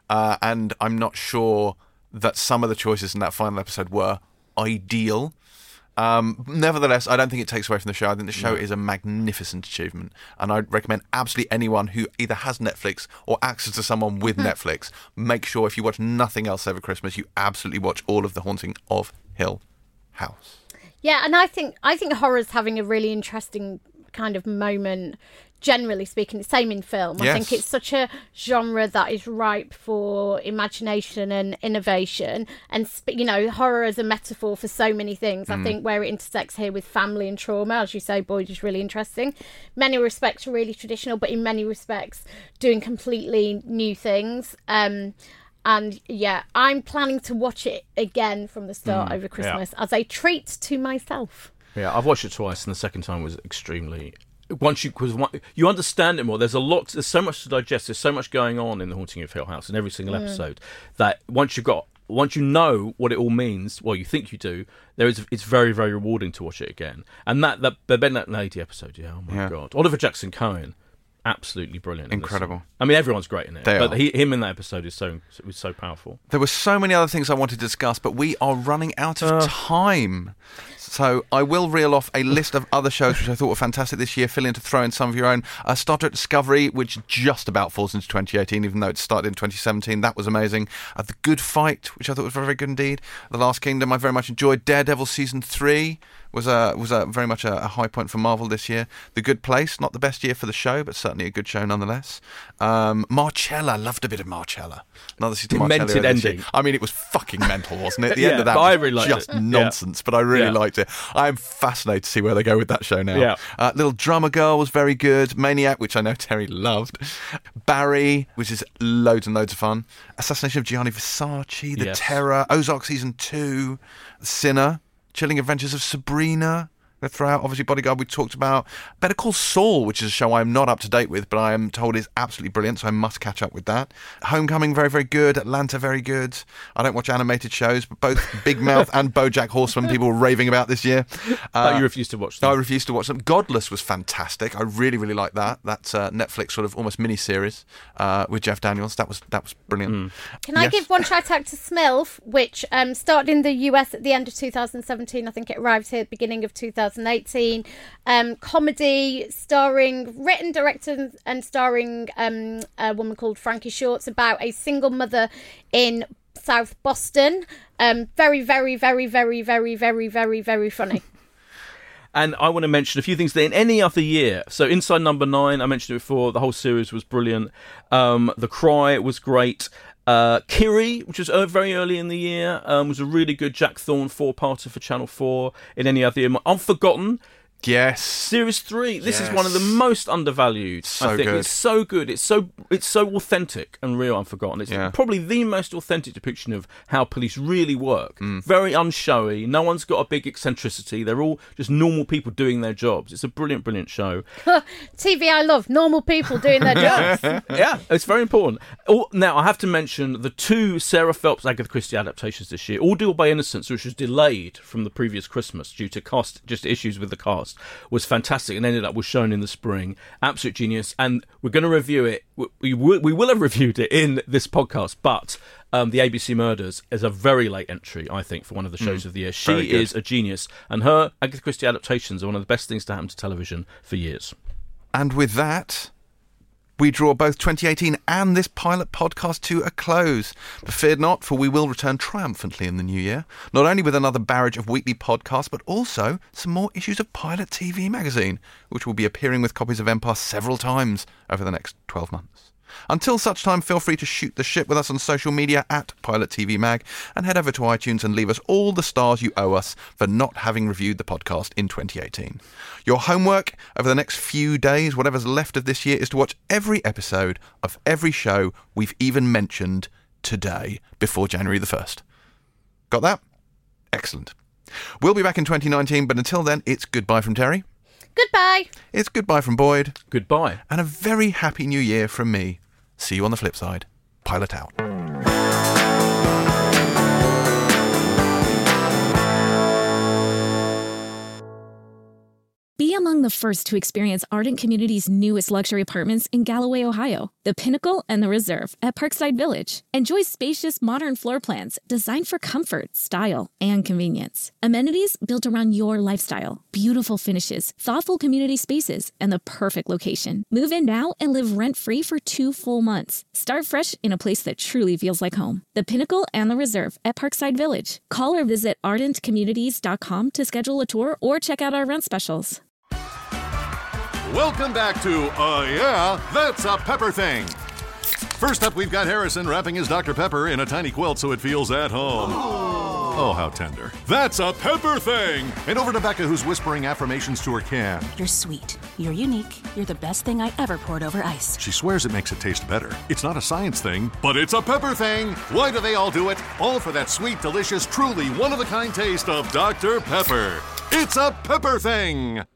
and I'm not sure that some of the choices in that final episode were ideal. Nevertheless, I don't think it takes away from the show. I think the show is a magnificent achievement, and I'd recommend absolutely anyone who either has Netflix or access to someone with Netflix, make sure if you watch nothing else over Christmas, you absolutely watch all of The Haunting of Hill House. Yeah, and I think horror's having a really interesting kind of moment, generally speaking. The same in film. Yes. I think it's such a genre that is ripe for imagination and innovation. And, horror as a metaphor for so many things. I think where it intersects here with family and trauma, as you say, Boyd, is really interesting. Many respects really traditional, but in many respects doing completely new things. And yeah, I'm planning to watch it again from the start over Christmas as a treat to myself. Yeah, I've watched it twice, and the second time was extremely. Because you understand it more. There's so much to digest. There's so much going on in The Haunting of Hill House in every single episode that once you know what it all means, well, you think you do. It's very, very rewarding to watch it again. And the Ben Lady episode, oh my god, Oliver Jackson Cohen. Absolutely brilliant. Incredible. I mean, everyone's great in it. But him in that episode was so powerful. There were so many other things I wanted to discuss, but we are running out of time. So I will reel off a list of other shows which I thought were fantastic this year. Fill in to throw in some of your own. Star Trek Discovery, which just about falls into 2018, even though it started in 2017. That was amazing. The Good Fight, which I thought was very, very good indeed. The Last Kingdom, I very much enjoyed. Daredevil Season 3 was very much a high point for Marvel this year. The Good Place, not the best year for the show, but certainly a good show nonetheless. Marcella, loved a bit of Marcella. Another season of Marcella. Demented ending. I mean, it was fucking mental, wasn't it? The end of that I was really liked just it. nonsense, but I really liked it. I am fascinated to see where they go with that show now. Yeah. Little Drummer Girl was very good. Maniac, which I know Terry loved. Barry, which is loads and loads of fun. Assassination of Gianni Versace. The Terror. Ozark Season 2. Sinner. Chilling Adventures of Sabrina. Throw out, obviously, Bodyguard we talked about. Better Call Saul, which is a show I am not up to date with, but I am told is absolutely brilliant, so I must catch up with that. Homecoming, very, very good. Atlanta, very good. I don't watch animated shows, but both Big Mouth and BoJack Horseman people were raving about this year. But you refused to watch them. I refused to watch them. Godless was fantastic. I really, really liked that. That's Netflix sort of almost mini-series with Jeff Daniels. That was brilliant. Can I give one shout out to Smilf, which started in the US at the end of 2017. I think it arrived here at the beginning of 2018. Comedy written, directed and starring a woman called Frankie Shorts, about a single mother in South Boston. Very, very, very, very, very, very, very, very funny. And I want to mention a few things that in any other year. So Inside Number 9, I mentioned it before. The whole series was brilliant. The Cry was great. Kiri, which was very early in the year, was a really good Jack Thorne 4-parter for Channel 4 in any other year. Unforgotten. Yes. Series 3. This is one of the most undervalued. I think it's so good. It's so authentic and real. Unforgotten. It's probably the most authentic depiction of how police really work. Very unshowy. No one's got a big eccentricity. They're all just normal people doing their jobs. It's a brilliant, brilliant show. TV I love. Normal people doing their jobs. Yeah, it's very important. Now, I have to mention the 2 Sarah Phelps Agatha Christie adaptations this year. All Deal by Innocence, which was delayed from the previous Christmas due to just issues with the cast, was fantastic and ended up was shown in the spring. Absolute genius. And we're going to review it. We will have reviewed it in this podcast, but the ABC Murders is a very late entry, I think, for one of the shows of the year. She is a genius, and her Agatha Christie adaptations are one of the best things to happen to television for years. And with that, we draw both 2018 and this pilot podcast to a close. But fear not, for we will return triumphantly in the new year, not only with another barrage of weekly podcasts, but also some more issues of Pilot TV magazine, which will be appearing with copies of Empire several times over the next 12 months. Until such time, feel free to shoot the shit with us on social media at Pilot TV Mag, and head over to iTunes and leave us all the stars you owe us for not having reviewed the podcast in 2018. Your homework over the next few days, whatever's left of this year, is to watch every episode of every show we've even mentioned today before January the 1st. Got that? Excellent. We'll be back in 2019, but until then, it's goodbye from Terry. Goodbye. It's goodbye from Boyd. Goodbye. And a very happy new year from me. See you on the flip side. Pilot out. Be among the first to experience Ardent Community's newest luxury apartments in Galloway, Ohio, the Pinnacle and the Reserve at Parkside Village. Enjoy spacious, modern floor plans designed for comfort, style, and convenience. Amenities built around your lifestyle, beautiful finishes, thoughtful community spaces, and the perfect location. Move in now and live rent-free for 2 full months. Start fresh in a place that truly feels like home. The Pinnacle and the Reserve at Parkside Village. Call or visit ardentcommunities.com to schedule a tour or check out our rent specials. Welcome back to Yeah, That's a Pepper Thing. First up, we've got Harrison wrapping his Dr. Pepper in a tiny quilt so it feels at home. Oh, how tender. That's a Pepper Thing! And over to Becca, who's whispering affirmations to her can. You're sweet. You're unique. You're the best thing I ever poured over ice. She swears it makes it taste better. It's not a science thing, but it's a pepper thing. Why do they all do it? All for that sweet, delicious, truly one-of-a-kind taste of Dr. Pepper. It's a Pepper Thing!